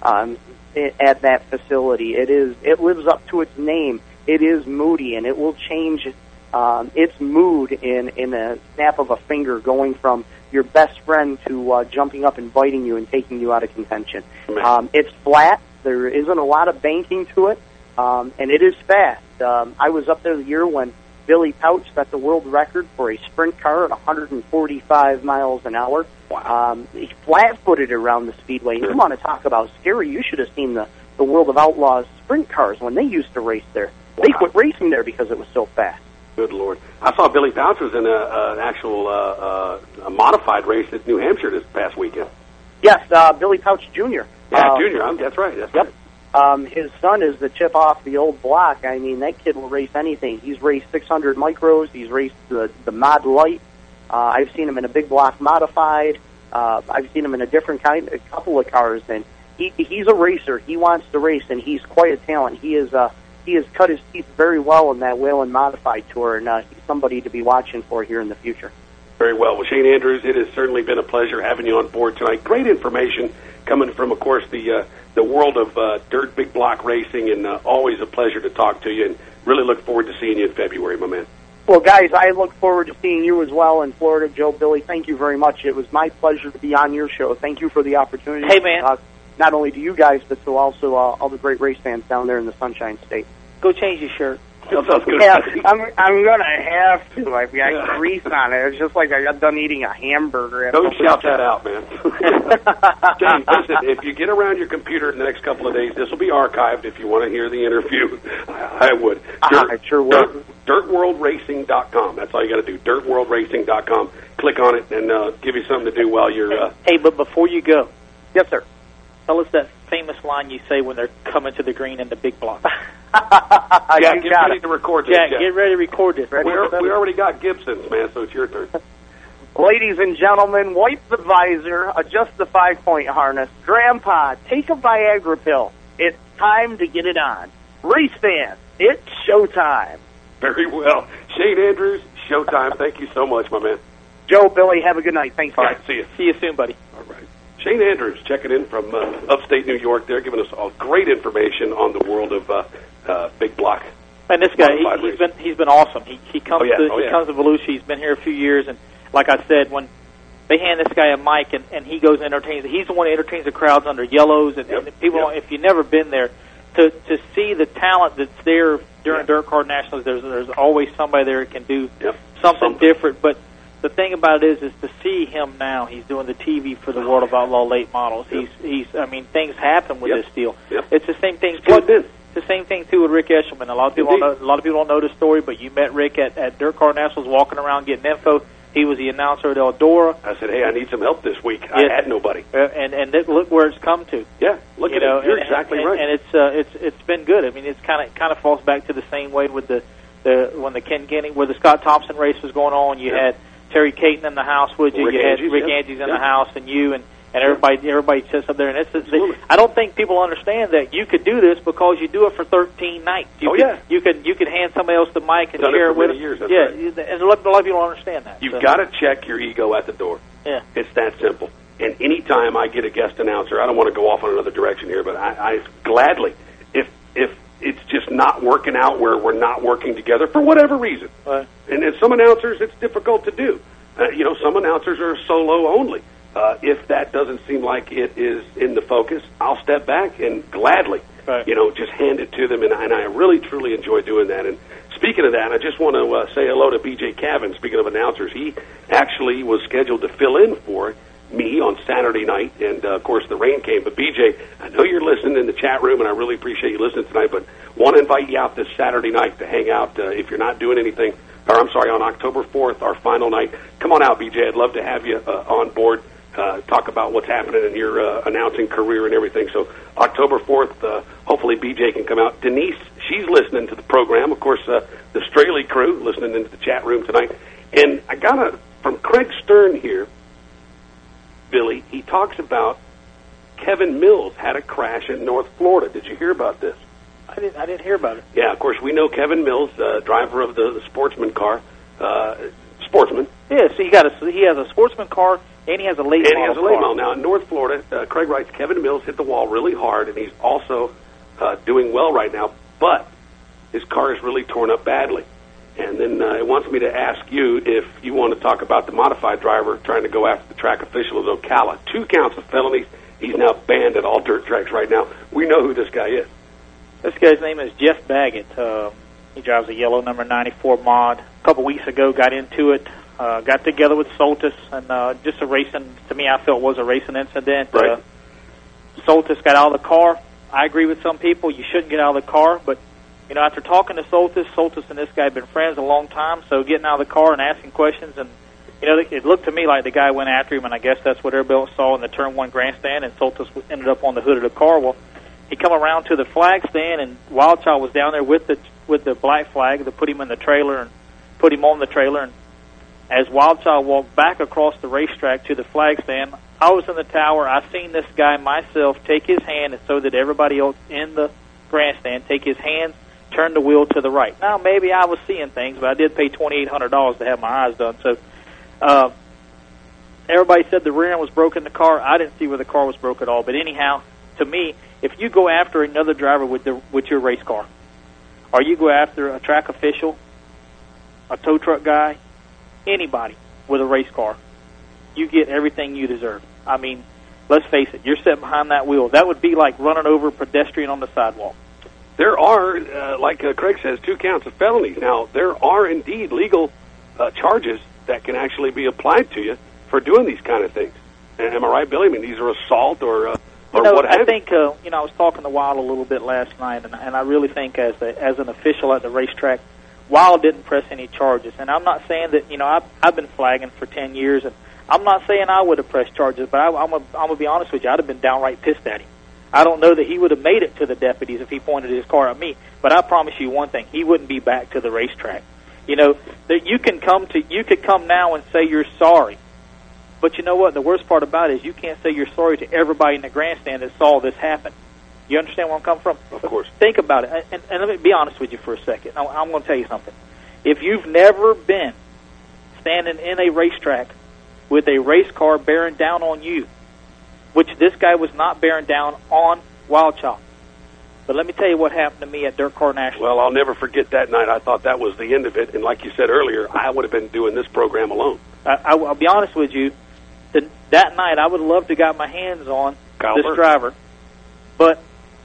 at that facility. It lives up to its name. It is Moody, and it will change its mood in a snap of a finger, going from your best friend to jumping up and biting you and taking you out of contention. It's flat. There isn't a lot of banking to it, and it is fast. I was up there the year when Billy Pouch set the world record for a sprint car at 145 miles an hour. Wow. He flat-footed around the speedway. You want to talk about scary? You should have seen the World of Outlaws sprint cars when they used to race there. They quit racing there because it was so fast. Good Lord. I saw Billy Pouch was in an actual a modified race at New Hampshire this past weekend. Yes, Billy Pouch Jr. Yeah, Junior. That's right. That's yep. right. His son is the chip off the old block. I mean, that kid will race anything. He's raced 600 micros. He's raced the Mod Light. I've seen him in a big block modified. I've seen him in a couple of cars, and he's a racer. He wants to race, and he's quite a talent. He has cut his teeth very well in that Whelen Modified Tour, and he's somebody to be watching for here in the future. Very well. Well, Shane Andrews, it has certainly been a pleasure having you on board tonight. Great information coming from, of course, the world of dirt big block racing, and always a pleasure to talk to you, and really look forward to seeing you in February, my man. Well, guys, I look forward to seeing you as well in Florida. Joe, Billy, thank you very much. It was my pleasure to be on your show. Thank you for the opportunity. Hey, man. Not only to you guys, but to also all the great race fans down there in the Sunshine State. Go change your shirt. That sounds good. Yeah, I'm going to have to. I've got grease on it. It's just like I got done eating a hamburger. Don't shout that out, man. James, listen, if you get around your computer in the next couple of days, this will be archived if you want to hear the interview. I would. I sure will. DirtWorldRacing.com. That's all you got to do. DirtWorldRacing.com. Click on it and give you something to do while you're... Hey, but before you go... Yes, sir. Tell us that famous line you say when they're coming to the green in the big block. Jack, get ready to record this. Jack, get ready to record this. We already got Gibson's, man, so it's your turn. Ladies and gentlemen, wipe the visor, adjust the 5-point harness. Grandpa, take a Viagra pill. It's time to get it on. Race fans, it's showtime. Very well. Shane Andrews, showtime. Thank you so much, my man. Joe, Billy, have a good night. Thanks, guys. All right, see you. See you soon, buddy. All right. Shane Andrews checking in from upstate New York. They're giving us all great information on the world of big block. And this guy, he's been awesome. He comes to Volusia. He's been here a few years, and like I said, when they hand this guy a mic and he goes and entertains, he's the one who entertains the crowds under yellows and people. If you've never been there, to see the talent that's there during Dirt Car Nationals, there's always somebody there that can do something different. But the thing about it is to see him now. He's doing the TV for the World of Outlaw late models. He's. I mean, things happen with this deal. It's the same thing. It's the same thing too with Rick Eshelman. A lot of people don't know the story, but you met Rick at Dirt Car Nationals, walking around getting info. He was the announcer at Eldora. I said, "Hey, I need some help this week." I had nobody. And look where it's come to. Yeah, look at it. You're exactly right. And it's been good. I mean, it's kind of falls back to the same way with when the Ken Kenny, where the Scott Thompson race was going on. You had Terry Caton in the house with you. You had Rick Angies in the house, and you and everybody sits up there. And I don't think people understand that you could do this because you do it for 13 nights. You could hand somebody else the mic and share it with them. Years, and a lot of people don't understand that. You've got to check your ego at the door. Yeah, it's that simple. And anytime I get a guest announcer, I don't want to go off on another direction here, but I gladly, if it's just not working out where we're not working together for whatever reason, right. And some announcers it's difficult to do. Some announcers are solo only. If that doesn't seem like it is in the focus, I'll step back and gladly, just hand it to them. And I really, truly enjoy doing that. And speaking of that, I just want to say hello to B.J. Cavan. Speaking of announcers, he actually was scheduled to fill in for me on Saturday night, and of course the rain came. But BJ, I know you're listening in the chat room, and I really appreciate you listening tonight, but want to invite you out this Saturday night to hang out if you're not doing anything, or I'm sorry, on October 4th, our final night. Come on out, BJ. I'd love to have you on board, talk about what's happening in your announcing career and everything. So October 4th, hopefully BJ can come out. Denise, she's listening to the program. Of course, the Straley crew listening into the chat room tonight. And I got from Craig Stern here, Billy, he talks about Kevin Mills had a crash in North Florida. Did you hear about this? I didn't hear about it. Yeah, of course, we know Kevin Mills, driver of the sportsman car. Sportsman. Yeah, so he has a sportsman car, and he has a late model. And he has a late model. Now, in North Florida, Craig writes, Kevin Mills hit the wall really hard, and he's also doing well right now, but his car is really torn up badly. And then it wants me to ask you if you want to talk about the modified driver trying to go after the track official at Ocala. 2 counts of felonies. He's now banned at all dirt tracks right now. We know who this guy is. This guy's name is Jeff Baggett. He drives a yellow number 94 mod. A couple weeks ago, got into it, got together with Soltis, and just a racing, to me, I felt was a racing incident. Right. Soltis got out of the car. I agree with some people. You shouldn't get out of the car, but after talking to Soltis and this guy have been friends a long time, so getting out of the car and asking questions, and it looked to me like the guy went after him, and I guess that's what everybody saw in the Turn 1 grandstand, and Soltis ended up on the hood of the car. Well, he come around to the flag stand, and Wildchild was down there with the black flag to put him in the trailer and put him on the trailer. And as Wildchild walked back across the racetrack to the flag stand, I was in the tower. I seen this guy myself take his hand, and so did everybody else in the grandstand, take his hands, turn the wheel to the right. Now, maybe I was seeing things, but I did pay $2,800 to have my eyes done. So everybody said the rear end was broken in the car. I didn't see where the car was broke at all. But anyhow, to me, if you go after another driver with your race car, or you go after a track official, a tow truck guy, anybody with a race car, you get everything you deserve. I mean, let's face it, you're sitting behind that wheel. That would be like running over a pedestrian on the sidewalk. There are, like Craig says, 2 counts of felonies. Now, there are indeed legal charges that can actually be applied to you for doing these kind of things. Am I right, Billy? I mean, these are assault or what have you. I think, I was talking to Wild a little bit last night, and I really think as an official at the racetrack, Wild didn't press any charges. And I'm not saying that, I've been flagging for 10 years, and I'm not saying I would have pressed charges, but I'm going to be honest with you, I'd have been downright pissed at him. I don't know that he would have made it to the deputies if he pointed his car at me, but I promise you one thing, he wouldn't be back to the racetrack. That you could come now and say you're sorry. But you know what? The worst part about it is you can't say you're sorry to everybody in the grandstand that saw this happen. You understand where I'm coming from? Of course. Think about it. And let me be honest with you for a second. I'm going to tell you something. If you've never been standing in a racetrack with a race car bearing down on you, which this guy was not bearing down on Wildchild. But let me tell you what happened to me at Dirt Car National. Well, I'll never forget that night. I thought that was the end of it. And like you said earlier, I would have been doing this program alone. I'll be honest with you. That night, I would love to have got my hands on this driver. But,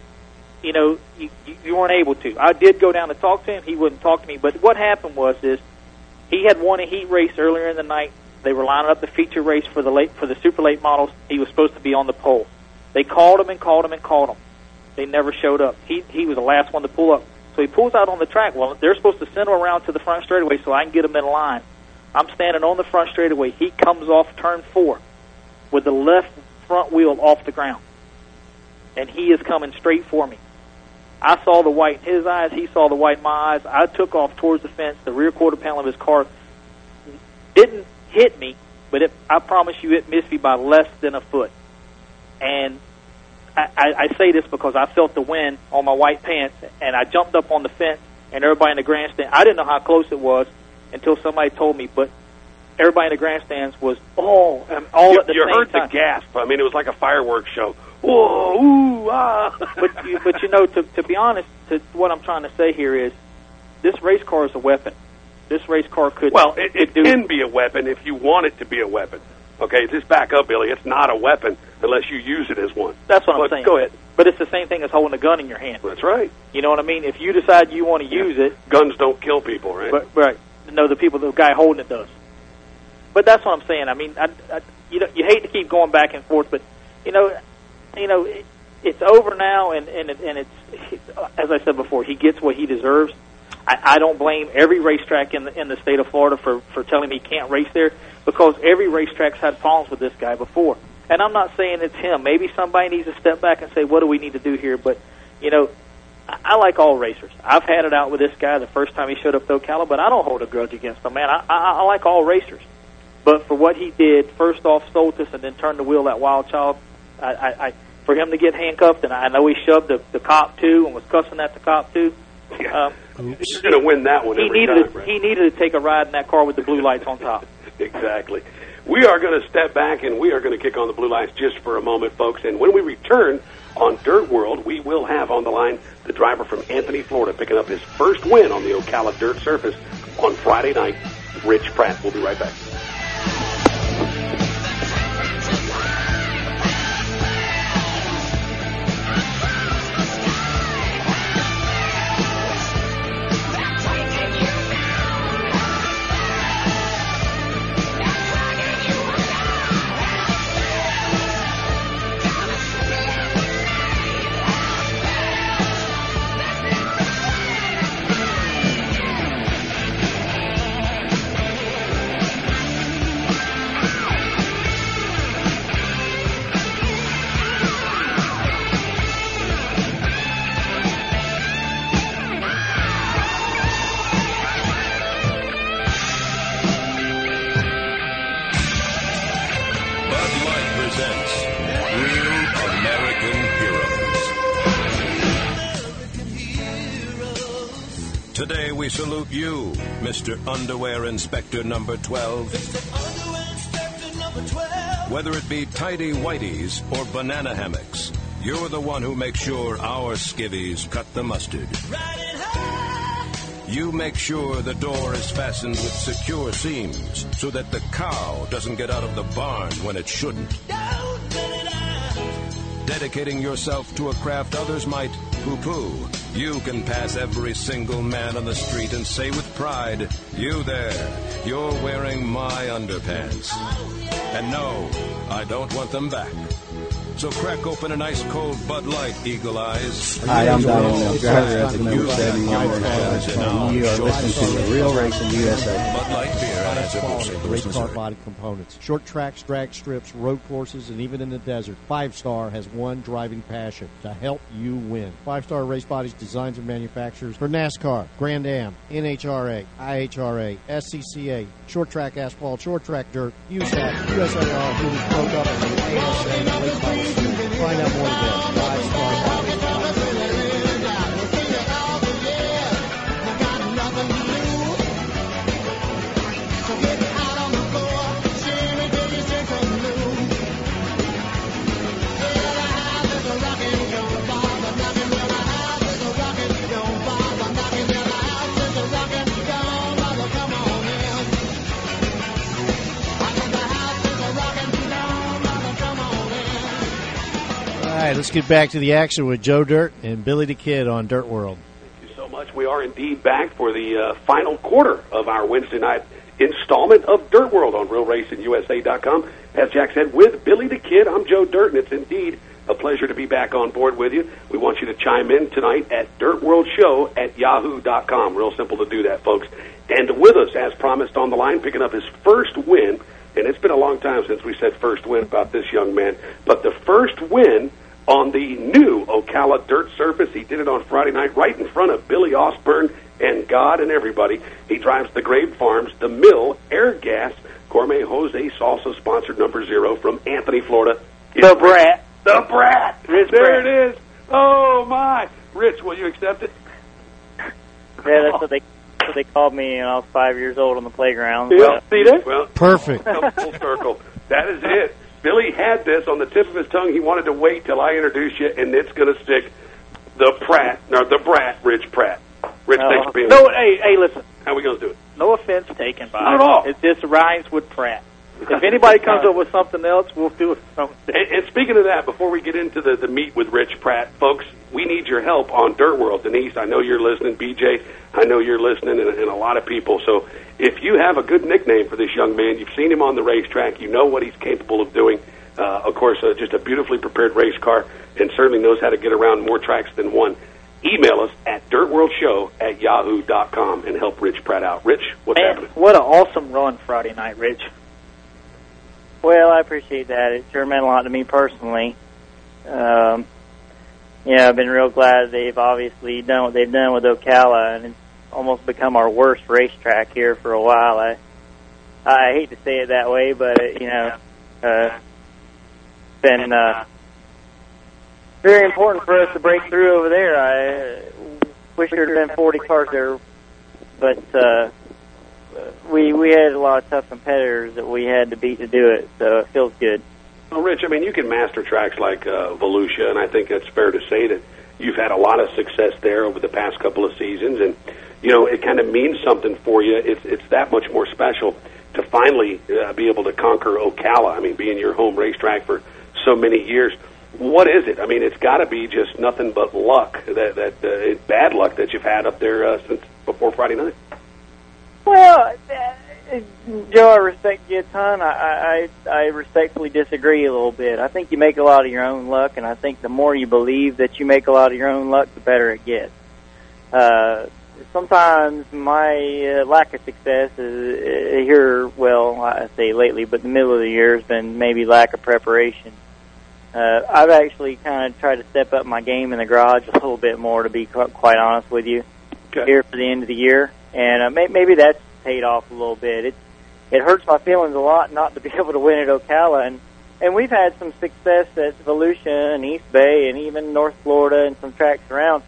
you weren't able to. I did go down to talk to him. He wouldn't talk to me. But what happened was he had won a heat race earlier in the night. They were lining up the feature race for the super late models. He was supposed to be on the pole. They called him and called him and called him. They never showed up. He was the last one to pull up. So he pulls out on the track. Well, they're supposed to send him around to the front straightaway so I can get him in line. I'm standing on the front straightaway. He comes off turn 4 with the left front wheel off the ground. And he is coming straight for me. I saw the white in his eyes. He saw the white in my eyes. I took off towards the fence. The rear quarter panel of his car didn't hit me, but I promise you it missed me by less than a foot. And I say this because I felt the wind on my white pants, and I jumped up on the fence, and everybody in the grandstand, I didn't know how close it was until somebody told me, but everybody in the grandstands was all at the same time. You heard the gasp. I mean, it was like a fireworks show. Whoa, ooh, ah. But to be honest, what I'm trying to say here is this race car is a weapon. This race car could... Well, it can be a weapon if you want it to be a weapon. Okay, just back up, Billy. It's not a weapon unless you use it as one. That's what I'm saying. Go ahead. But it's the same thing as holding a gun in your hand. That's right. You know what I mean? If you decide you want to use it... Guns don't kill people, right? Right. No, the guy holding it does. But that's what I'm saying. I mean, you hate to keep going back and forth, but, it's over now, and it's, as I said before, he gets what he deserves. I don't blame every racetrack in the state of Florida for telling me he can't race there, because every racetrack's had problems with this guy before. And I'm not saying it's him. Maybe somebody needs to step back and say, what do we need to do here? But, I like all racers. I've had it out with this guy the first time he showed up to Ocala, but I don't hold a grudge against him, man. I like all racers. But for what he did, first off Soltis and then turned the wheel that Wildchild, for him to get handcuffed, and I know he shoved the cop too and was cussing at the cop too. Yeah. He's going to win that one every time, right? He needed to take a ride in that car with the blue lights on top. Exactly. We are going to step back, and we are going to kick on the blue lights just for a moment, folks. And when we return on Dirt World, we will have on the line the driver from Anthony, Florida, picking up his first win on the Ocala dirt surface on Friday night. Rich Pratt. We'll be right back. Today we salute you, Mr. Underwear Inspector number 12. Whether it be tidy whities or banana hammocks, you're the one who makes sure our skivvies cut the mustard. You make sure the door is fastened with secure seams so that the cow doesn't get out of the barn when it shouldn't. Dedicating yourself to a craft others might poo-poo, you can pass every single man on the street and say with pride, you there, you're wearing my underpants. And no, I don't want them back. So crack open an ice cold Bud Light, Eagle Eyes. Hi, I'm Diane Driver at the number 71 and you are listening to Real Racing USA. Bud Light beer at Anheuser-Busch, Race car body components, short tracks, drag strips, road courses, and even in the desert. 5-Star has one driving passion: to help you win. 5-Star Race Bodies designs and manufactures for NASCAR, Grand Am, NHRA, IHRA, SCCA, short track asphalt, short track dirt, USAC, USAR, Hooters, Pro Cup, and ASA Race Bodies. Find out more today. 5-Star Bodies. All right, let's get back to the action with Joe Dirt and Billy the Kid on Dirt World. Thank you so much. We are indeed back for the final quarter of our Wednesday night installment of Dirt World on RealRacingUSA.com. As Jack said, with Billy the Kid, I'm Joe Dirt, and it's indeed a pleasure to be back on board with you. We want you to chime in tonight at DirtWorldShow@yahoo.com. Real simple to do that, folks. And with us, as promised, on the line, picking up his first win, and it's been a long time since we said first win about this young man, but the first win on the new Ocala dirt surface. He did it on Friday night right in front of Billy Osborne and God and everybody. He drives the Grave Farms, the Mill, Air Gas, Gourmet Jose Salsa sponsored number 0 from Anthony, Florida. The Brat. The Brat. Rich there Brat. it is. Oh, my. Rich, will you accept it? Yeah, that's what they called me when I was 5 years old on the playground. Yeah, see that? Well, perfect. Full circle. That is it. Billy had this on the tip of his tongue. He wanted to wait till I introduce you, and it's going to stick. The Brat, Rich Pratt. Rich, thanks for being No, here. hey, listen. How are we going to do it? No offense taken by Not at all. it. It just rhymes with Pratt. If anybody comes up with something else, we'll do it. And speaking of that, before we get into the meet with Rich Pratt, folks, we need your help on Dirt World. Denise, I know you're listening. BJ, I know you're listening, and a lot of people. So if you have a good nickname for this young man, you've seen him on the racetrack, you know what he's capable of doing. Of course, just a beautifully prepared race car, and certainly knows how to get around more tracks than one. Email us at dirtworldshow@yahoo.com and help Rich Pratt out. Rich, what's happening? What an awesome run Friday night, Rich. Well, I appreciate that. It sure meant a lot to me personally. I've been real glad they've obviously done what they've done with Ocala, and it's almost become our worst racetrack here for a while. I hate to say it that way, but been very important for us to break through over there. I wish there had been 40 cars there, but we had a lot of tough competitors that we had to beat to do it, so it feels good. Well, Rich, I mean, you can master tracks like Volusia, and I think that's fair to say that you've had a lot of success there over the past couple of seasons, and it kind of means something for you. It's that much more special to finally be able to conquer Ocala. I mean, being your home racetrack for so many years. What is it? I mean, it's got to be just nothing but luck, bad luck that you've had up there since before Friday night. Well, Joe, I respect you a ton. I respectfully disagree a little bit. I think you make a lot of your own luck, and I think the more you believe that you make a lot of your own luck, the better it gets. Sometimes my lack of success is here, well, I say lately, but the middle of the year has been maybe lack of preparation. I've actually kind of tried to step up my game in the garage a little bit more, to be quite honest with you, here for the end of the year. And maybe that's paid off a little bit. It hurts my feelings a lot not to be able to win at Ocala. And we've had some success at Volusia and East Bay and even North Florida and some tracks around.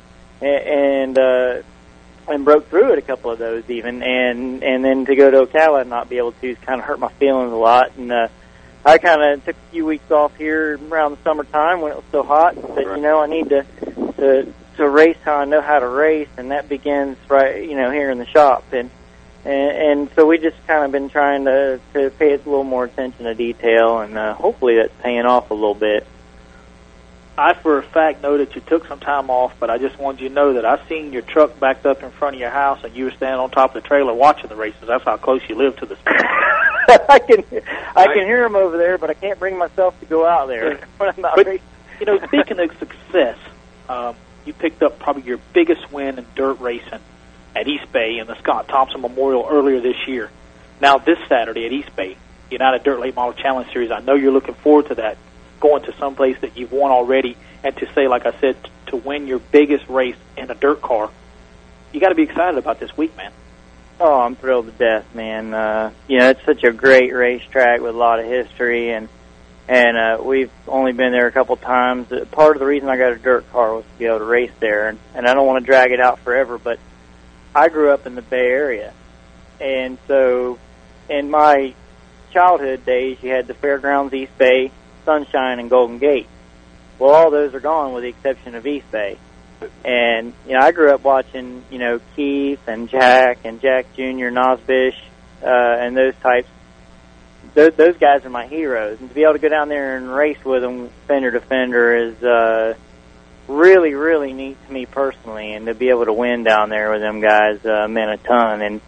And broke through at a couple of those even. And then to go to Ocala and not be able to kind of hurt my feelings a lot. And I kind of took a few weeks off here around the summertime when it was so hot. But, I need to race how I know how to race, and that begins right, here in the shop. And so we just kind of been trying to pay a little more attention to detail, and hopefully that's paying off a little bit. I, for a fact, know that you took some time off, but I just wanted you to know that I've seen your truck backed up in front of your house, and you were standing on top of the trailer watching the races. That's how close you live to the sport. I can hear them over there, but I can't bring myself to go out there when I'm not racing. Speaking of success, you picked up probably your biggest win in dirt racing at East Bay in the Scott Thompson Memorial earlier this year. Now, this Saturday at East Bay, United Dirt Late Model Challenge Series, I know you're looking forward to that, going to some place that you've won already, and to say, like I said, to win your biggest race in a dirt car. You got to be excited about this week, man. Oh, I'm thrilled to death, man. It's such a great racetrack with a lot of history, and we've only been there a couple times. Part of the reason I got a dirt car was to be able to race there, and I don't want to drag it out forever, but I grew up in the Bay Area, and so in my childhood days, you had the Fairgrounds, East Bay, Sunshine, and Golden Gate. Well, all those are gone with the exception of East Bay. And, I grew up watching, Keith and Jack Jr., Nosbish, and those types. Those guys are my heroes. And to be able to go down there and race with them fender to fender is really, really neat to me personally. And to be able to win down there with them guys meant a ton. And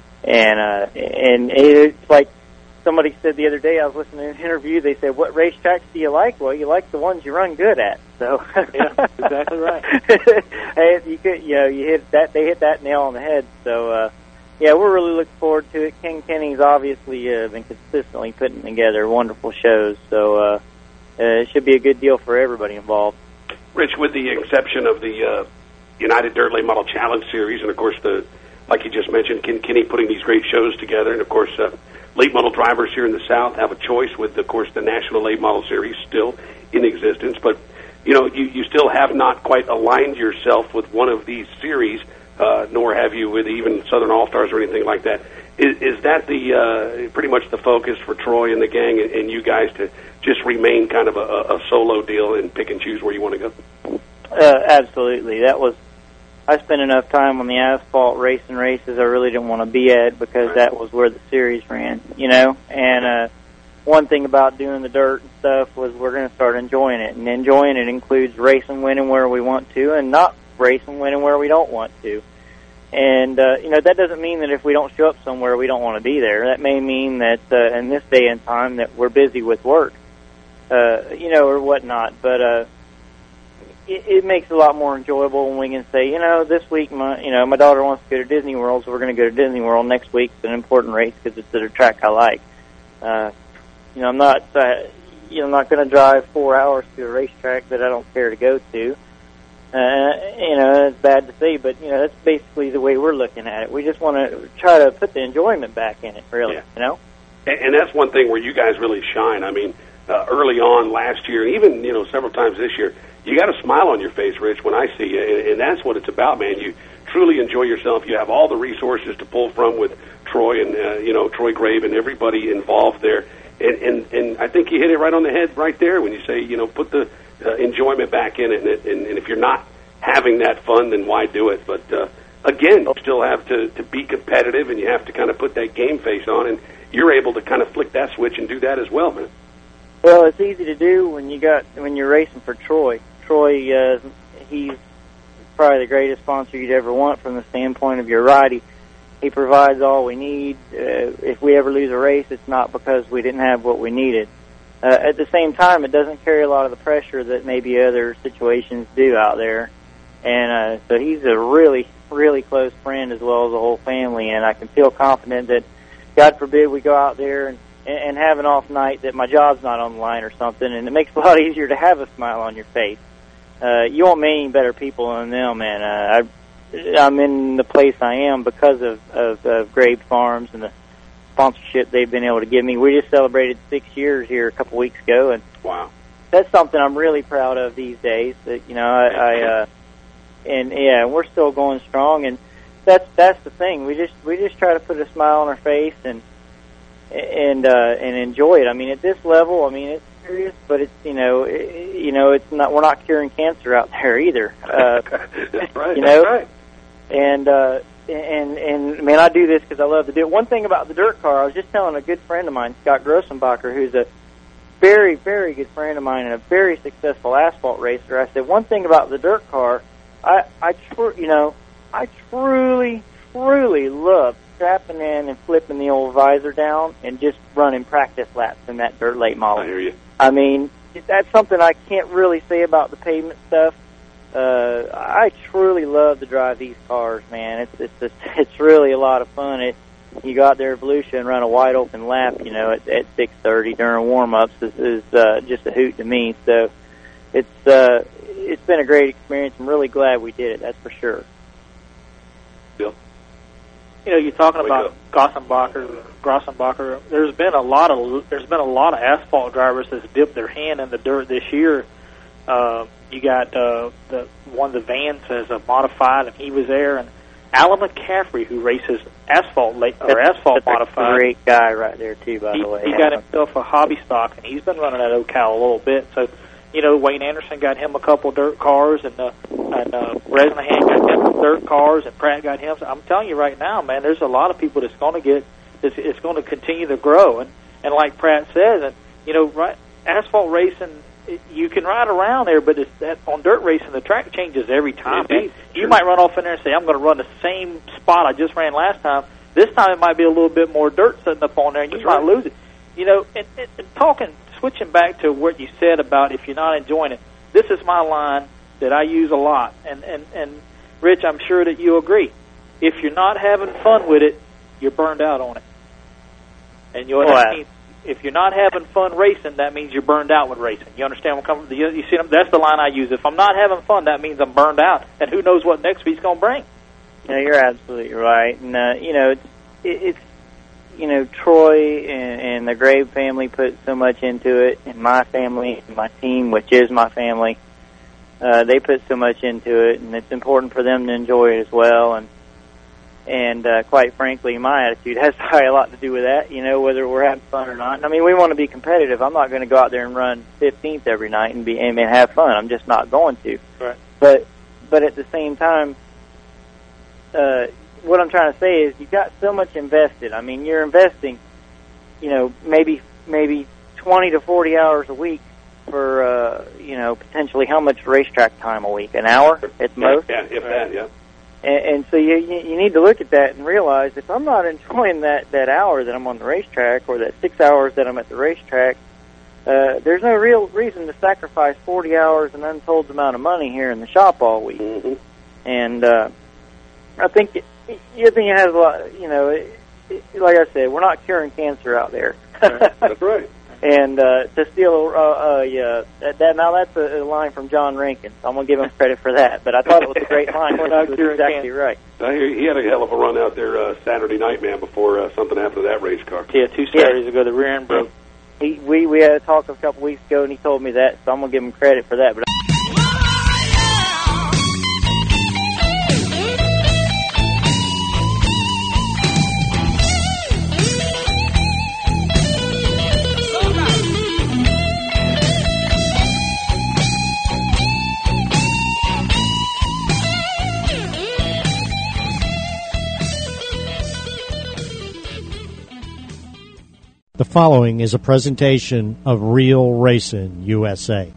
it's like somebody said the other day, I was listening to an interview, they said, what racetracks do you like? Well, you like the ones you run good at. So yeah, exactly right. Hey, you hit that, they hit that nail on the head. So we're really looking forward to it. King Kenny's obviously been consistently putting together wonderful shows, so it should be a good deal for everybody involved. Rich, with the exception of the United Dirt Late Model Challenge Series, and of course like you just mentioned, Kenny putting these great shows together, and of course late model drivers here in the South have a choice with, of course, the National Late Model Series still in existence. But, you still have not quite aligned yourself with one of these series, nor have you with even Southern All-Stars or anything like that. Is that the pretty much the focus for Troy and the gang and you guys to just remain kind of a solo deal and pick and choose where you want to go? Absolutely. I spent enough time on the asphalt racing races I really didn't want to be at because that was where the series ran, And one thing about doing the dirt and stuff was we're going to start enjoying it. And enjoying it includes racing, winning where we want to, and not racing, winning where we don't want to. And, that doesn't mean that if we don't show up somewhere we don't want to be there. That may mean that in this day and time that we're busy with work, or whatnot. But it makes it a lot more enjoyable when we can say, this week my daughter wants to go to Disney World, so we're going to go to Disney World. Next week's an important race because it's at a track I like. I'm not going to drive 4 hours to a racetrack that I don't care to go to. It's bad to say, but that's basically the way we're looking at it. We just want to try to put the enjoyment back in it, really. Yeah. And that's one thing where you guys really shine. I mean, early on last year, even several times this year, you got a smile on your face, Rich, when I see you, and that's what it's about, man. You truly enjoy yourself. You have all the resources to pull from with Troy and Troy Grave and everybody involved there, and I think you hit it right on the head right there when you say put the enjoyment back in it, and if you're not having that fun, then why do it? But again, you still have to be competitive, and you have to kind of put that game face on, and you're able to kind of flick that switch and do that as well, man. Well, it's easy to do when you're racing for Troy. Troy, he's probably the greatest sponsor you'd ever want from the standpoint of your ride. He provides all we need. If we ever lose a race, it's not because we didn't have what we needed. At the same time, it doesn't carry a lot of the pressure that maybe other situations do out there. And so he's a really, really close friend as well as the whole family, and I can feel confident that, God forbid, we go out there and have an off night, that my job's not on the line or something, and it makes it a lot easier to have a smile on your face. You won't meet any better people than them, man. I'm in the place I am because of Graves Farms and the sponsorship they've been able to give me. We just celebrated 6 years here a couple weeks ago, and wow, that's something I'm really proud of these days. That we're still going strong, and that's the thing. We just try to put a smile on our face and enjoy it. I mean, at this level, I mean, it's serious, but it's it's not. We're not curing cancer out there either. That's right. That's right. And man, I do this because I love to do it. One thing about the dirt car, I was just telling a good friend of mine, Scott Grossenbacher, who's a very, very good friend of mine and a very successful asphalt racer. I said, one thing about the dirt car, I truly love strapping in and flipping the old visor down and just running practice laps in that dirt late model. I hear you. I mean, that's something I can't really say about the pavement stuff. I truly love to drive these cars, man. It's really a lot of fun. You go out there at Volusia and run a wide open lap, at 6:30 during warm ups is just a hoot to me. So it's been a great experience. I'm really glad we did it. That's for sure. Bill, you're talking about Grossenbacher. There's been a lot of asphalt drivers that's dipped their hand in the dirt this year. You got one of the vans as a modified, and he was there. And Alan McCaffrey, who races asphalt modified, a great guy right there too. By the way, he got himself a hobby stock, and he's been running at Ocala a little bit. So, Wayne Anderson got him a couple dirt cars, and Bresnahan got him some dirt cars, and Pratt got him. So I'm telling you right now, man, there's a lot of people that's going to get. It's going to continue to grow, and like Pratt says, and right, asphalt racing. You can ride around there, but on dirt racing, the track changes every time. You might run off in there and say, I'm going to run the same spot I just ran last time. This time it might be a little bit more dirt sitting up on there, and you might lose it. And switching back to what you said about if you're not enjoying it, this is my line that I use a lot. And Rich, I'm sure that you agree. If you're not having fun with it, you're burned out on it. And that means if you're not having fun racing, that means you're burned out with racing. You understand what I'm coming from? You see, that's the line I use. If I'm not having fun, that means I'm burned out, and who knows what next week's going to bring. No, you're absolutely right. And, it's Troy and the Grave family put so much into it, and my family, and my team, which is my family, they put so much into it, and it's important for them to enjoy it as well. And quite frankly, my attitude has probably a lot to do with that, whether we're having fun or not. I mean, we want to be competitive. I'm not going to go out there and run 15th every night and have fun. I'm just not going to. Right. But at the same time, what I'm trying to say is you've got so much invested. I mean, you're investing, maybe 20 to 40 hours a week for, potentially how much racetrack time a week? An hour at most? Yeah, if that, yeah. And so you need to look at that and realize if I'm not enjoying that hour that I'm on the racetrack or that 6 hours that I'm at the racetrack, there's no real reason to sacrifice 40 hours and untold amount of money here in the shop all week. Mm-hmm. And I think it has a lot. Like I said, we're not curing cancer out there. That's right. And to steal that's a line from John Rankin, so I'm going to give him credit for that. But I thought it was a great line. You're exactly right. He had a hell of a run out there Saturday night, man, before something happened to that race car. Yeah, 2 Saturdays ago, the rear end broke. We had a talk a couple weeks ago, and he told me that, so I'm going to give him credit for that. But The following is a presentation of Real Racing USA.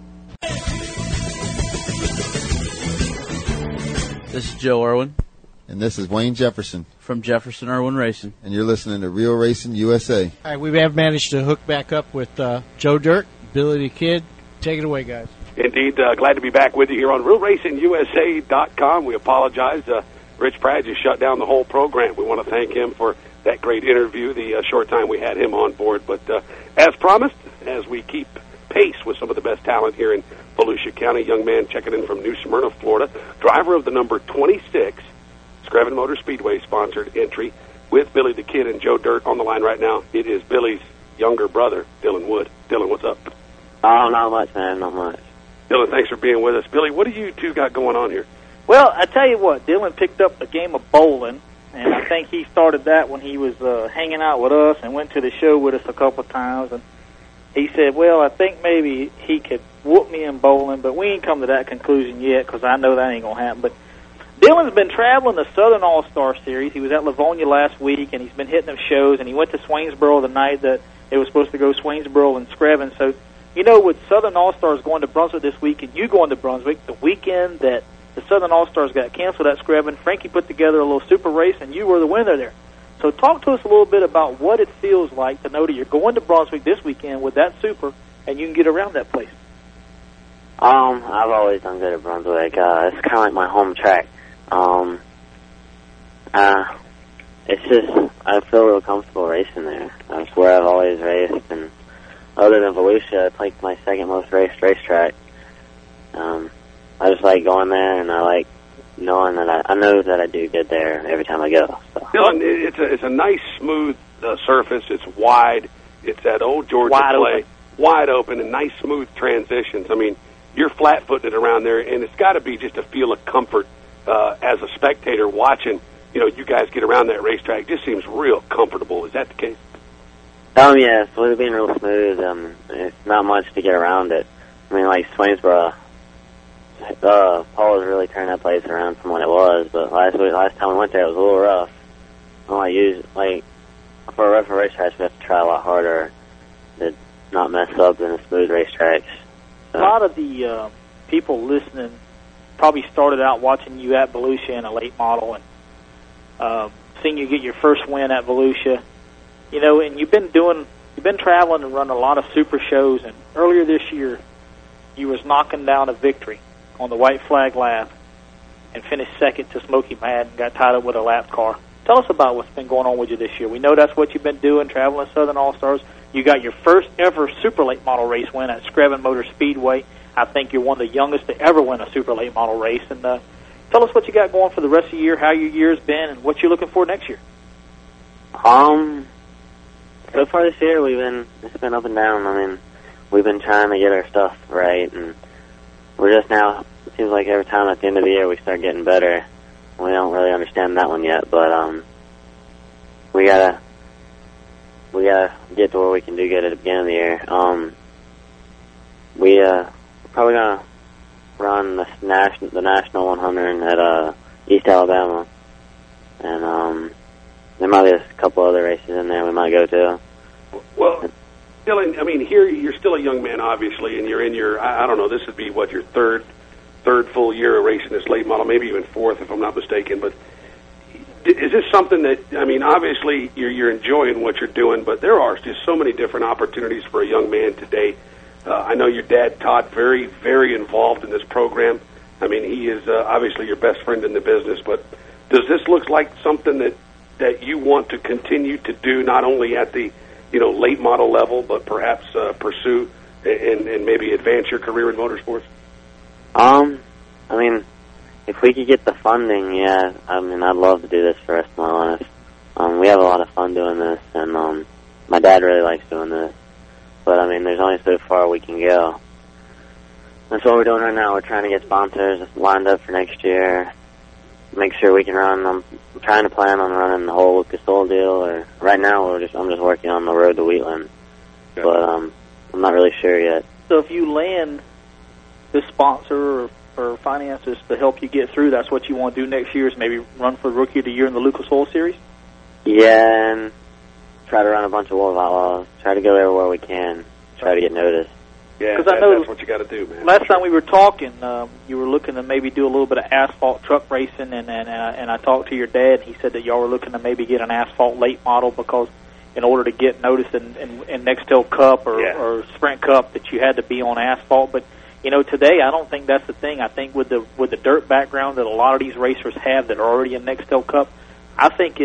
This is Joe Irwin. And this is Wayne Jefferson. From Jefferson Irwin Racing. And you're listening to Real Racing USA. All right, we have managed to hook back up with Joe Dirt, Billy the Kid. Take it away, guys. Indeed, glad to be back with you here on RealRacingUSA.com. We apologize. Rich Pratt just shut down the whole program. We want to thank him for that great interview, the short time we had him on board. But as promised, as we keep pace with some of the best talent here in Volusia County, young man checking in from New Smyrna, Florida, driver of the number 26 Screven Motor Speedway sponsored entry with Billy the Kid and Joe Dirt on the line right now. It is Billy's younger brother, Dylan Wood. Dylan, what's up? Oh, not much, man, not much. Dylan, thanks for being with us. Billy, what do you two got going on here? Well, I tell you what, Dylan picked up a game of bowling, and I think he started that when he was hanging out with us and went to the show with us a couple of times. And he said, well, I think maybe he could whoop me in bowling, but we ain't come to that conclusion yet because I know that ain't going to happen. But Dylan's been traveling the Southern All-Star Series. He was at Livonia last week, and he's been hitting them shows, and he went to Swainsboro the night that it was supposed to go Swainsboro and Screven. So, you know, with Southern All-Stars going to Brunswick this week and you going to Brunswick, the weekend that the Southern All-Stars got canceled at Screven, Frankie put together a little super race, and you were the winner there. So talk to us a little bit about what it feels like to know that you're going to Brunswick this weekend with that super, and you can get around that place. I've always done good at Brunswick. It's kind of like my home track. It's just, I feel real comfortable racing there. That's where I've always raced, and other than Volusia, it's like my second most raced racetrack. I just like going there, and I like knowing that I know that I do good there every time I go. So. Dylan, it's a nice, smooth surface. It's wide. It's that old Georgia play. Wide open and nice, smooth transitions. I mean, you're flat-footed around there, and it's got to be just a feel of comfort as a spectator watching, you know, you guys get around that racetrack. It just seems real comfortable. Is that the case? Yeah, it's really been real smooth. It's not much to get around it. I mean, like Swainsboro, Paul has really turned that place around from what it was, but last time we went there, it was a little rough. For a rough racetrack, we have to try a lot harder to not mess up than the smooth racetracks. So. A lot of the people listening probably started out watching you at Volusia in a late model and seeing you get your first win at Volusia. You know, and you've been traveling and running a lot of super shows, and earlier this year you was knocking down a victory on the White Flag lap and finished second to Smokey Mad and got tied up with a lap car. Tell us about what's been going on with you this year. We know that's what you've been doing, traveling Southern All-Stars. You got your first ever super late model race win at Screven Motor Speedway. I think you're one of the youngest to ever win a super late model race. And tell us what you got going for the rest of the year, how your year's been, and what you're looking for next year. So far this year, it's been up and down. I mean, we've been trying to get our stuff right, and we're just now, it seems like every time at the end of the year we start getting better. We don't really understand that one yet, but we gotta get to where we can do good at the beginning of the year. We're probably gonna run the National 100 at East Alabama, and there might be a couple other races in there we might go to. Well, Dylan, I mean, here you're still a young man, obviously, and you're in your, I don't know, this would be, what, your third full year of racing this late model, maybe even fourth, if I'm not mistaken. But is this something that, I mean, obviously you're enjoying what you're doing, but there are just so many different opportunities for a young man today. I know your dad, Todd, very, very involved in this program. I mean, he is obviously your best friend in the business, but does this look like something that you want to continue to do, not only at the, you know, late model level, but perhaps pursue and maybe advance your career in motorsports? I mean, if we could get the funding, yeah, I mean, I'd love to do this for the rest of my life. We have a lot of fun doing this, and my dad really likes doing this. But, I mean, there's only so far we can go. That's what we're doing right now. We're trying to get sponsors lined up for next year, make sure we can run. I'm trying to plan on running the whole Lucas Oil deal, or right now I'm just working on the road to Wheatland. Okay. But I'm not really sure yet. So if you land this sponsor or finances to help you get through, that's what you want to do next year, is maybe run for Rookie of the Year in the Lucas Oil Series? Yeah, and try to run a bunch of World of Outlaws, try to go everywhere we can, try to get noticed. Yeah, I know that's what you got to do, man. Last time we were talking, you were looking to maybe do a little bit of asphalt truck racing, and I talked to your dad. He said that y'all were looking to maybe get an asphalt late model because in order to get noticed in Nextel Cup or Sprint Cup that you had to be on asphalt. But you know, today I don't think that's the thing. I think with the dirt background that a lot of these racers have that are already in Nextel Cup, I think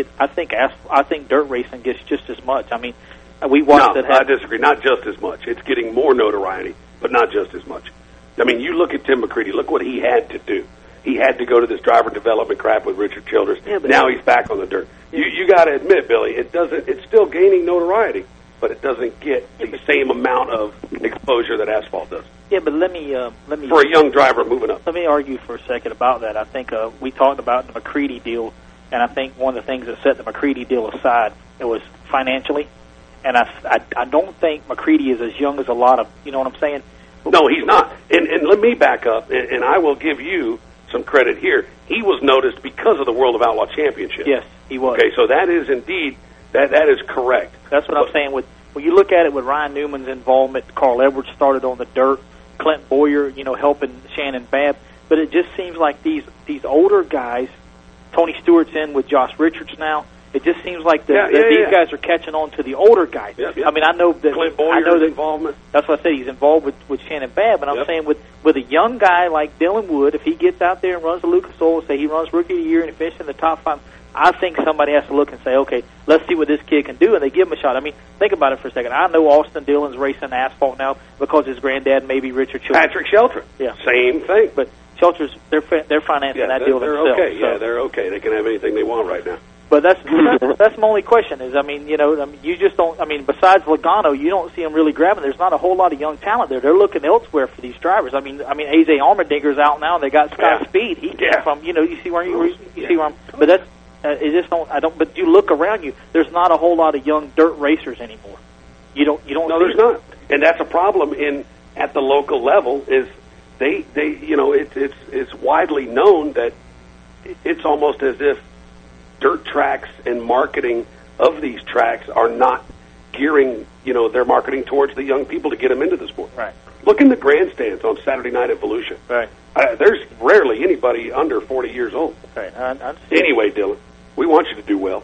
dirt racing gets just as much. I mean, we watched it. I disagree. Not just as much. It's getting more notoriety, but not just as much. I mean, you look at Tim McCready. Look what he had to do. He had to go to this driver development crap with Richard Childress. Yeah, now he's back on the dirt. Yeah. You got to admit, Billy, it's still gaining notoriety, but it doesn't get the same amount of exposure that asphalt does. Yeah, but let me for a young driver moving up. Let me argue for a second about that. I think we talked about the McCready deal, and I think one of the things that set the McCready deal aside, it was financially. And I don't think McCready is as young as a lot of, you know what I'm saying? No, he's not. And let me back up, and I will give you some credit here. He was noticed because of the World of Outlaw Championship. Yes, he was. Okay, so that is indeed, that is correct. That's what I'm saying. When you look at it with Ryan Newman's involvement, Carl Edwards started on the dirt, Clint Boyer, you know, helping Shannon Babb. But it just seems like these older guys, Tony Stewart's in with Josh Richards now. It just seems like these guys are catching on to the older guys. Yep. I mean, I know that Clint Boyer's involvement. That's what I said. He's involved with Shannon Babb, and I'm saying with a young guy like Dylan Wood, if he gets out there and runs the Lucas Oil, say he runs Rookie of the Year and he finishes in the top 5, I think somebody has to look and say, okay, let's see what this kid can do, and they give him a shot. I mean, think about it for a second. I know Austin Dillon's racing asphalt now because his granddad maybe Richard Childress. Patrick Shelton. Yeah, same thing. But Shelter's they're financing that deal they're themselves. Okay. So. Yeah, they're okay. They can have anything they want right now. But that's my only question is, I mean, you know, you just don't, I mean, besides Logano, you don't see them really grabbing. There's not a whole lot of young talent there. They're looking elsewhere for these drivers. I mean, AJ Allmendinger's out now. They got Scott Speed. He came from, you know, you see where you see where I'm, but that's, it just don't, I don't, but you look around you, there's not a whole lot of young dirt racers anymore. You don't No, there's not. And that's a problem at the local level is they you know, it's widely known that it's almost as if dirt tracks and marketing of these tracks are not gearing, you know, their marketing towards the young people to get them into the sport. Right. Look in the grandstands on Saturday night at Volusia. Right. There's rarely anybody under 40 years old. Right. Anyway, Dylan, we want you to do well.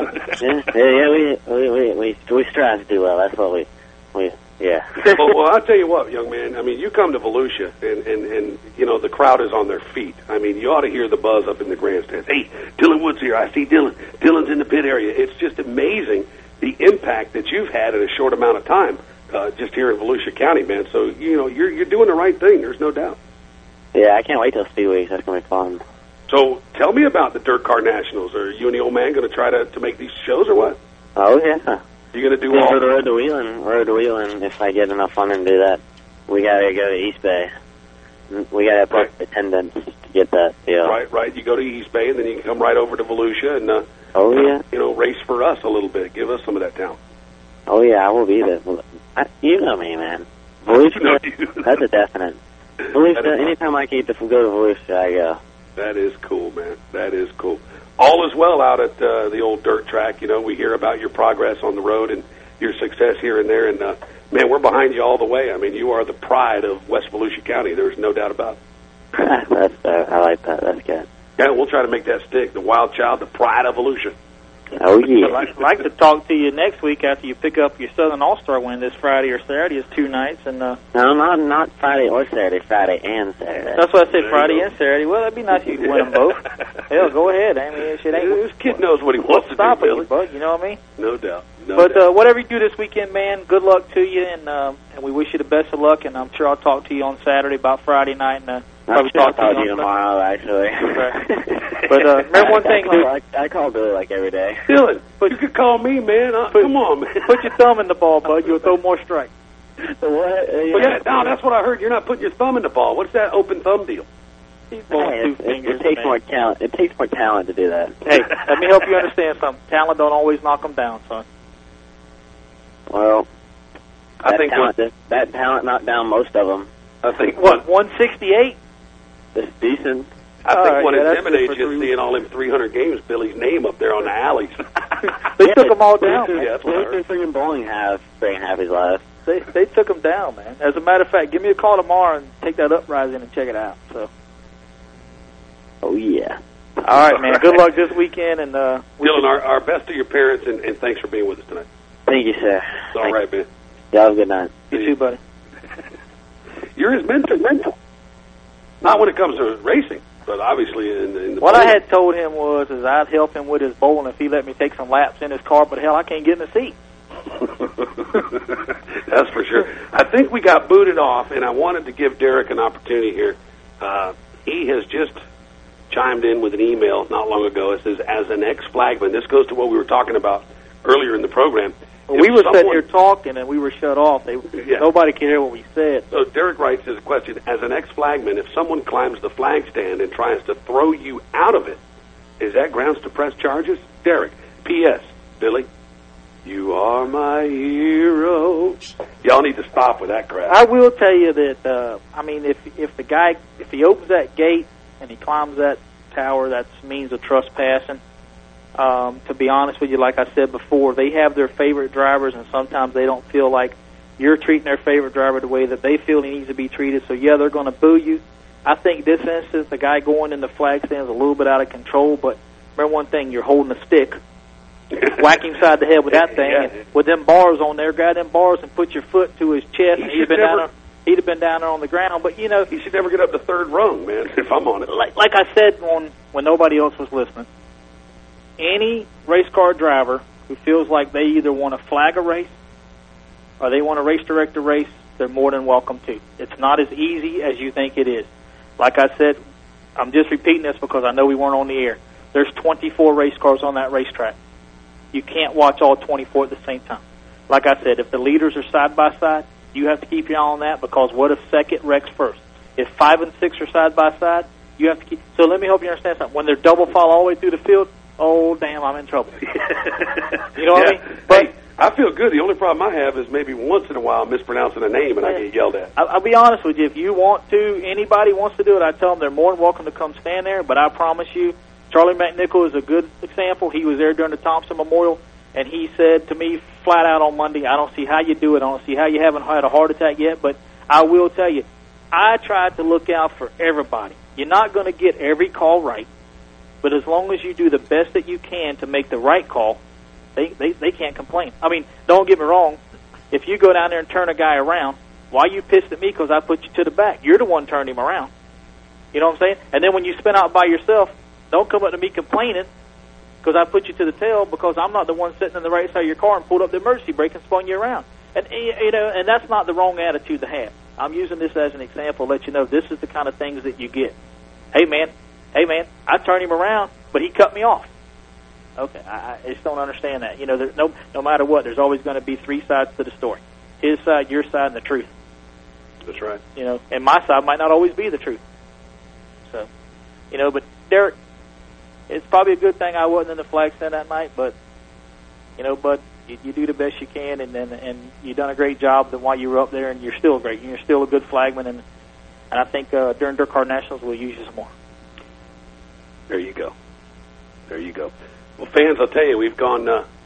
We strive to do well. That's what we well, I'll tell you what, young man. I mean, you come to Volusia, and you know the crowd is on their feet. I mean, you ought to hear the buzz up in the grandstands. Hey, Dylan Wood's here. I see Dylan. Dylan's in the pit area. It's just amazing the impact that you've had in a short amount of time, just here in Volusia County, man. So you know you're doing the right thing. There's no doubt. Yeah, I can't wait till Speed Weeks. That's gonna be fun. So tell me about the Dirt Car Nationals. Are you and the old man going to try to make these shows or what? Oh yeah. You're going to do all for the Road to Wheeling. If I get enough funding to do that, we got to go to East Bay. We got to have perfect attendance to get that deal. Right. You go to East Bay, and then you can come right over to Volusia and you know, race for us a little bit. Give us some of that talent. Oh yeah, I will be there. You know me, man. Volusia, that's a definite. Volusia, anytime I get to go to Volusia, I go. That is cool, man. That is cool. All is well out at the old dirt track. You know, we hear about your progress on the road and your success here and there. And, man, we're behind you all the way. I mean, you are the pride of West Volusia County. There's no doubt about it. I like that. That's good. Yeah, we'll try to make that stick. The wild child, the pride of Volusia. Oh, yeah. I'd like to talk to you next week after you pick up your Southern All-Star win this Friday or Saturday. It's 2 nights. And no, not Friday or Saturday. Friday and Saturday. That's what I said, Friday and Saturday. Well, that'd be nice if you could win them both. Hell, go ahead. I mean, shit ain't... This kid knows what he wants to do, Billy. Bud, you know what I mean? No doubt. But whatever you do this weekend, man, good luck to you, and we wish you the best of luck, and I'm sure I'll talk to you on Saturday about Friday night, and probably talk to you tomorrow, actually. But remember one thing, I call Billy like every day. Dylan, you could call me, man. Come on, man. Put your thumb in the ball, bud. You'll throw more strikes. What? No, that's what I heard. You're not putting your thumb in the ball. What's that open thumb deal? It takes more talent. It takes more talent to do that. Hey, let me help you understand something. Talent don't always knock them down, son. Well, I think that talent knocked down most of them. I think 168. It's decent. I think what intimidates you is seeing all them 300 games, Billy's name up there on the alleys. They took them all down, man. Yeah, that's freaking bowling half his life. They took them down, man. As a matter of fact, give me a call tomorrow and take that uprising and check it out. So. Oh, yeah. All right, man. Good luck this weekend. And Dylan, our best to your parents, and thanks for being with us tonight. Thank you, sir. It's all right, man. Y'all have a good night. You too, buddy. You're his mentor. Not when it comes to racing, but obviously in the what I had told him was I'd help him with his bowling if he let me take some laps in his car, but hell, I can't get in the seat. That's for sure. I think we got booted off, and I wanted to give Derek an opportunity here. He has just chimed in with an email not long ago. It says, as an ex-flagman, this goes to what we were talking about earlier in the program. Well, we were sitting here talking, and we were shut off. Nobody could hear what we said. So Derek writes his question, as an ex-flagman, if someone climbs the flag stand and tries to throw you out of it, is that grounds to press charges? Derek, P.S., Billy, you are my hero. Y'all need to stop with that crap. I will tell you that, if he opens that gate and he climbs that tower, that means a trespassing. To be honest with you, like I said before, they have their favorite drivers, and sometimes they don't feel like you're treating their favorite driver the way that they feel he needs to be treated. So, yeah, they're going to boo you. I think this instance, the guy going in the flag stand is a little bit out of control, but remember one thing, you're holding a stick. Whack him side the head with that thing, and with them bars on there, grab them bars and put your foot to his chest, and he'd have been down there on the ground. But, you know, he should never get up the third rung, man, if I'm on it. Like I said when nobody else was listening, any race car driver who feels like they either want to flag a race or they want to race direct a race, they're more than welcome to. It's not as easy as you think it is. Like I said, I'm just repeating this because I know we weren't on the air. There's 24 race cars on that racetrack. You can't watch all 24 at the same time. Like I said, if the leaders are side by side, you have to keep your eye on that, because what if second wrecks first? If 5 and 6 are side by side, you have to keep. So let me help you understand something. When they're double file all the way through the field, oh damn, I'm in trouble. You know what I mean? But hey, I feel good. The only problem I have is maybe once in a while mispronouncing a name and I get yelled at. I'll be honest with you. If you want to, anybody wants to do it, I tell them they're more than welcome to come stand there. But I promise you, Charlie McNichol is a good example. He was there during the Thompson Memorial, and he said to me flat out on Monday, I don't see how you do it. I don't see how you haven't had a heart attack yet. But I will tell you, I tried to look out for everybody. You're not going to get every call right, but as long as you do the best that you can to make the right call, they can't complain. I mean, don't get me wrong. If you go down there and turn a guy around, why are you pissed at me because I put you to the back? You're the one turned him around. You know what I'm saying? And then when you spin out by yourself, don't come up to me complaining because I put you to the tail because I'm not the one sitting in the right side of your car and pulled up the emergency brake and spun you around. And you know, and that's not the wrong attitude to have. I'm using this as an example to let you know this is the kind of things that you get. Hey man, I turned him around, but he cut me off. Okay, I just don't understand that. You know, there's no matter what, there's always going to be three sides to the story: his side, your side, and the truth. That's right. You know, and my side might not always be the truth. So, you know, but Derek, it's probably a good thing I wasn't in the flag stand that night. But you know, you do the best you can, and you've done a great job while you were up there, and you're still great. You're still a good flagman, and I think during Dirt Car Nationals we'll use you some more. There you go. Well, fans, I'll tell you, we've gone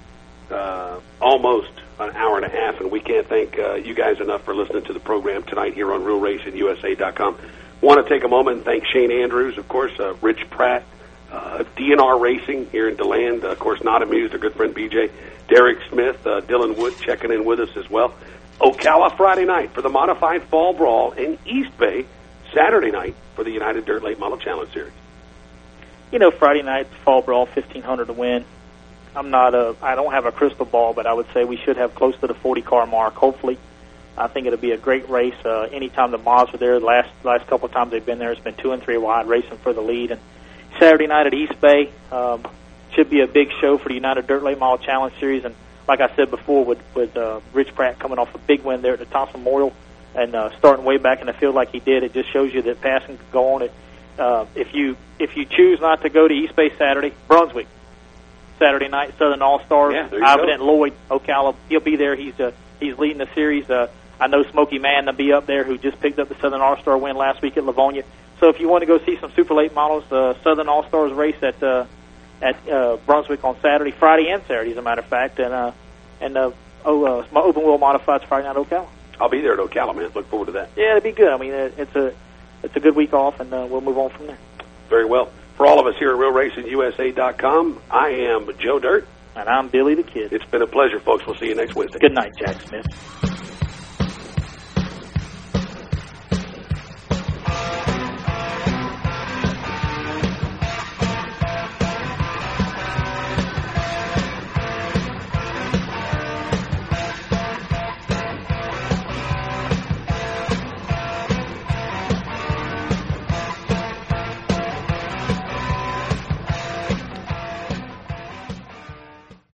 almost an hour and a half, and we can't thank you guys enough for listening to the program tonight here on RealRacingUSA.com. Want to take a moment and thank Shane Andrews, of course, Rich Pratt, DNR Racing here in DeLand, of course, Not Amused, our good friend BJ, Derek Smith, Dylan Wood checking in with us as well. Ocala Friday night for the Modified Fall Brawl, and East Bay Saturday night for the United Dirt Late Model Challenge Series. You know, Friday night, Fall Brawl, 1,500 to win. I don't have a crystal ball, but I would say we should have close to the 40-car mark, hopefully. I think it'll be a great race. Anytime the Mods are there, the last couple of times they've been there, it's been 2 and 3 wide racing for the lead. And Saturday night at East Bay should be a big show for the United Dirt Late Model Challenge Series. And like I said before, with Rich Pratt coming off a big win there at the Thompson Memorial and starting way back in the field like he did, it just shows you that passing can go on it. If you choose not to go to East Bay Saturday, Brunswick Saturday night, Southern All-Stars, Ivan and Lloyd, Ocala, he'll be there. He's leading the series. I know Smokey Mann will be up there, who just picked up the Southern All-Star win last week at Livonia. So if you want to go see some super late models, Southern All-Stars race at at Brunswick on Saturday, Friday, and Saturday, as a matter of fact, and my open wheel modifieds Friday night at Ocala. I'll be there at Ocala, man. Look forward to that. Yeah, it'd be good. I mean, it's a good week off, and we'll move on from there. Very well. For all of us here at RealRacingUSA.com, I am Joe Dirt. And I'm Billy the Kid. It's been a pleasure, folks. We'll see you next Wednesday. Good night, Jack Smith.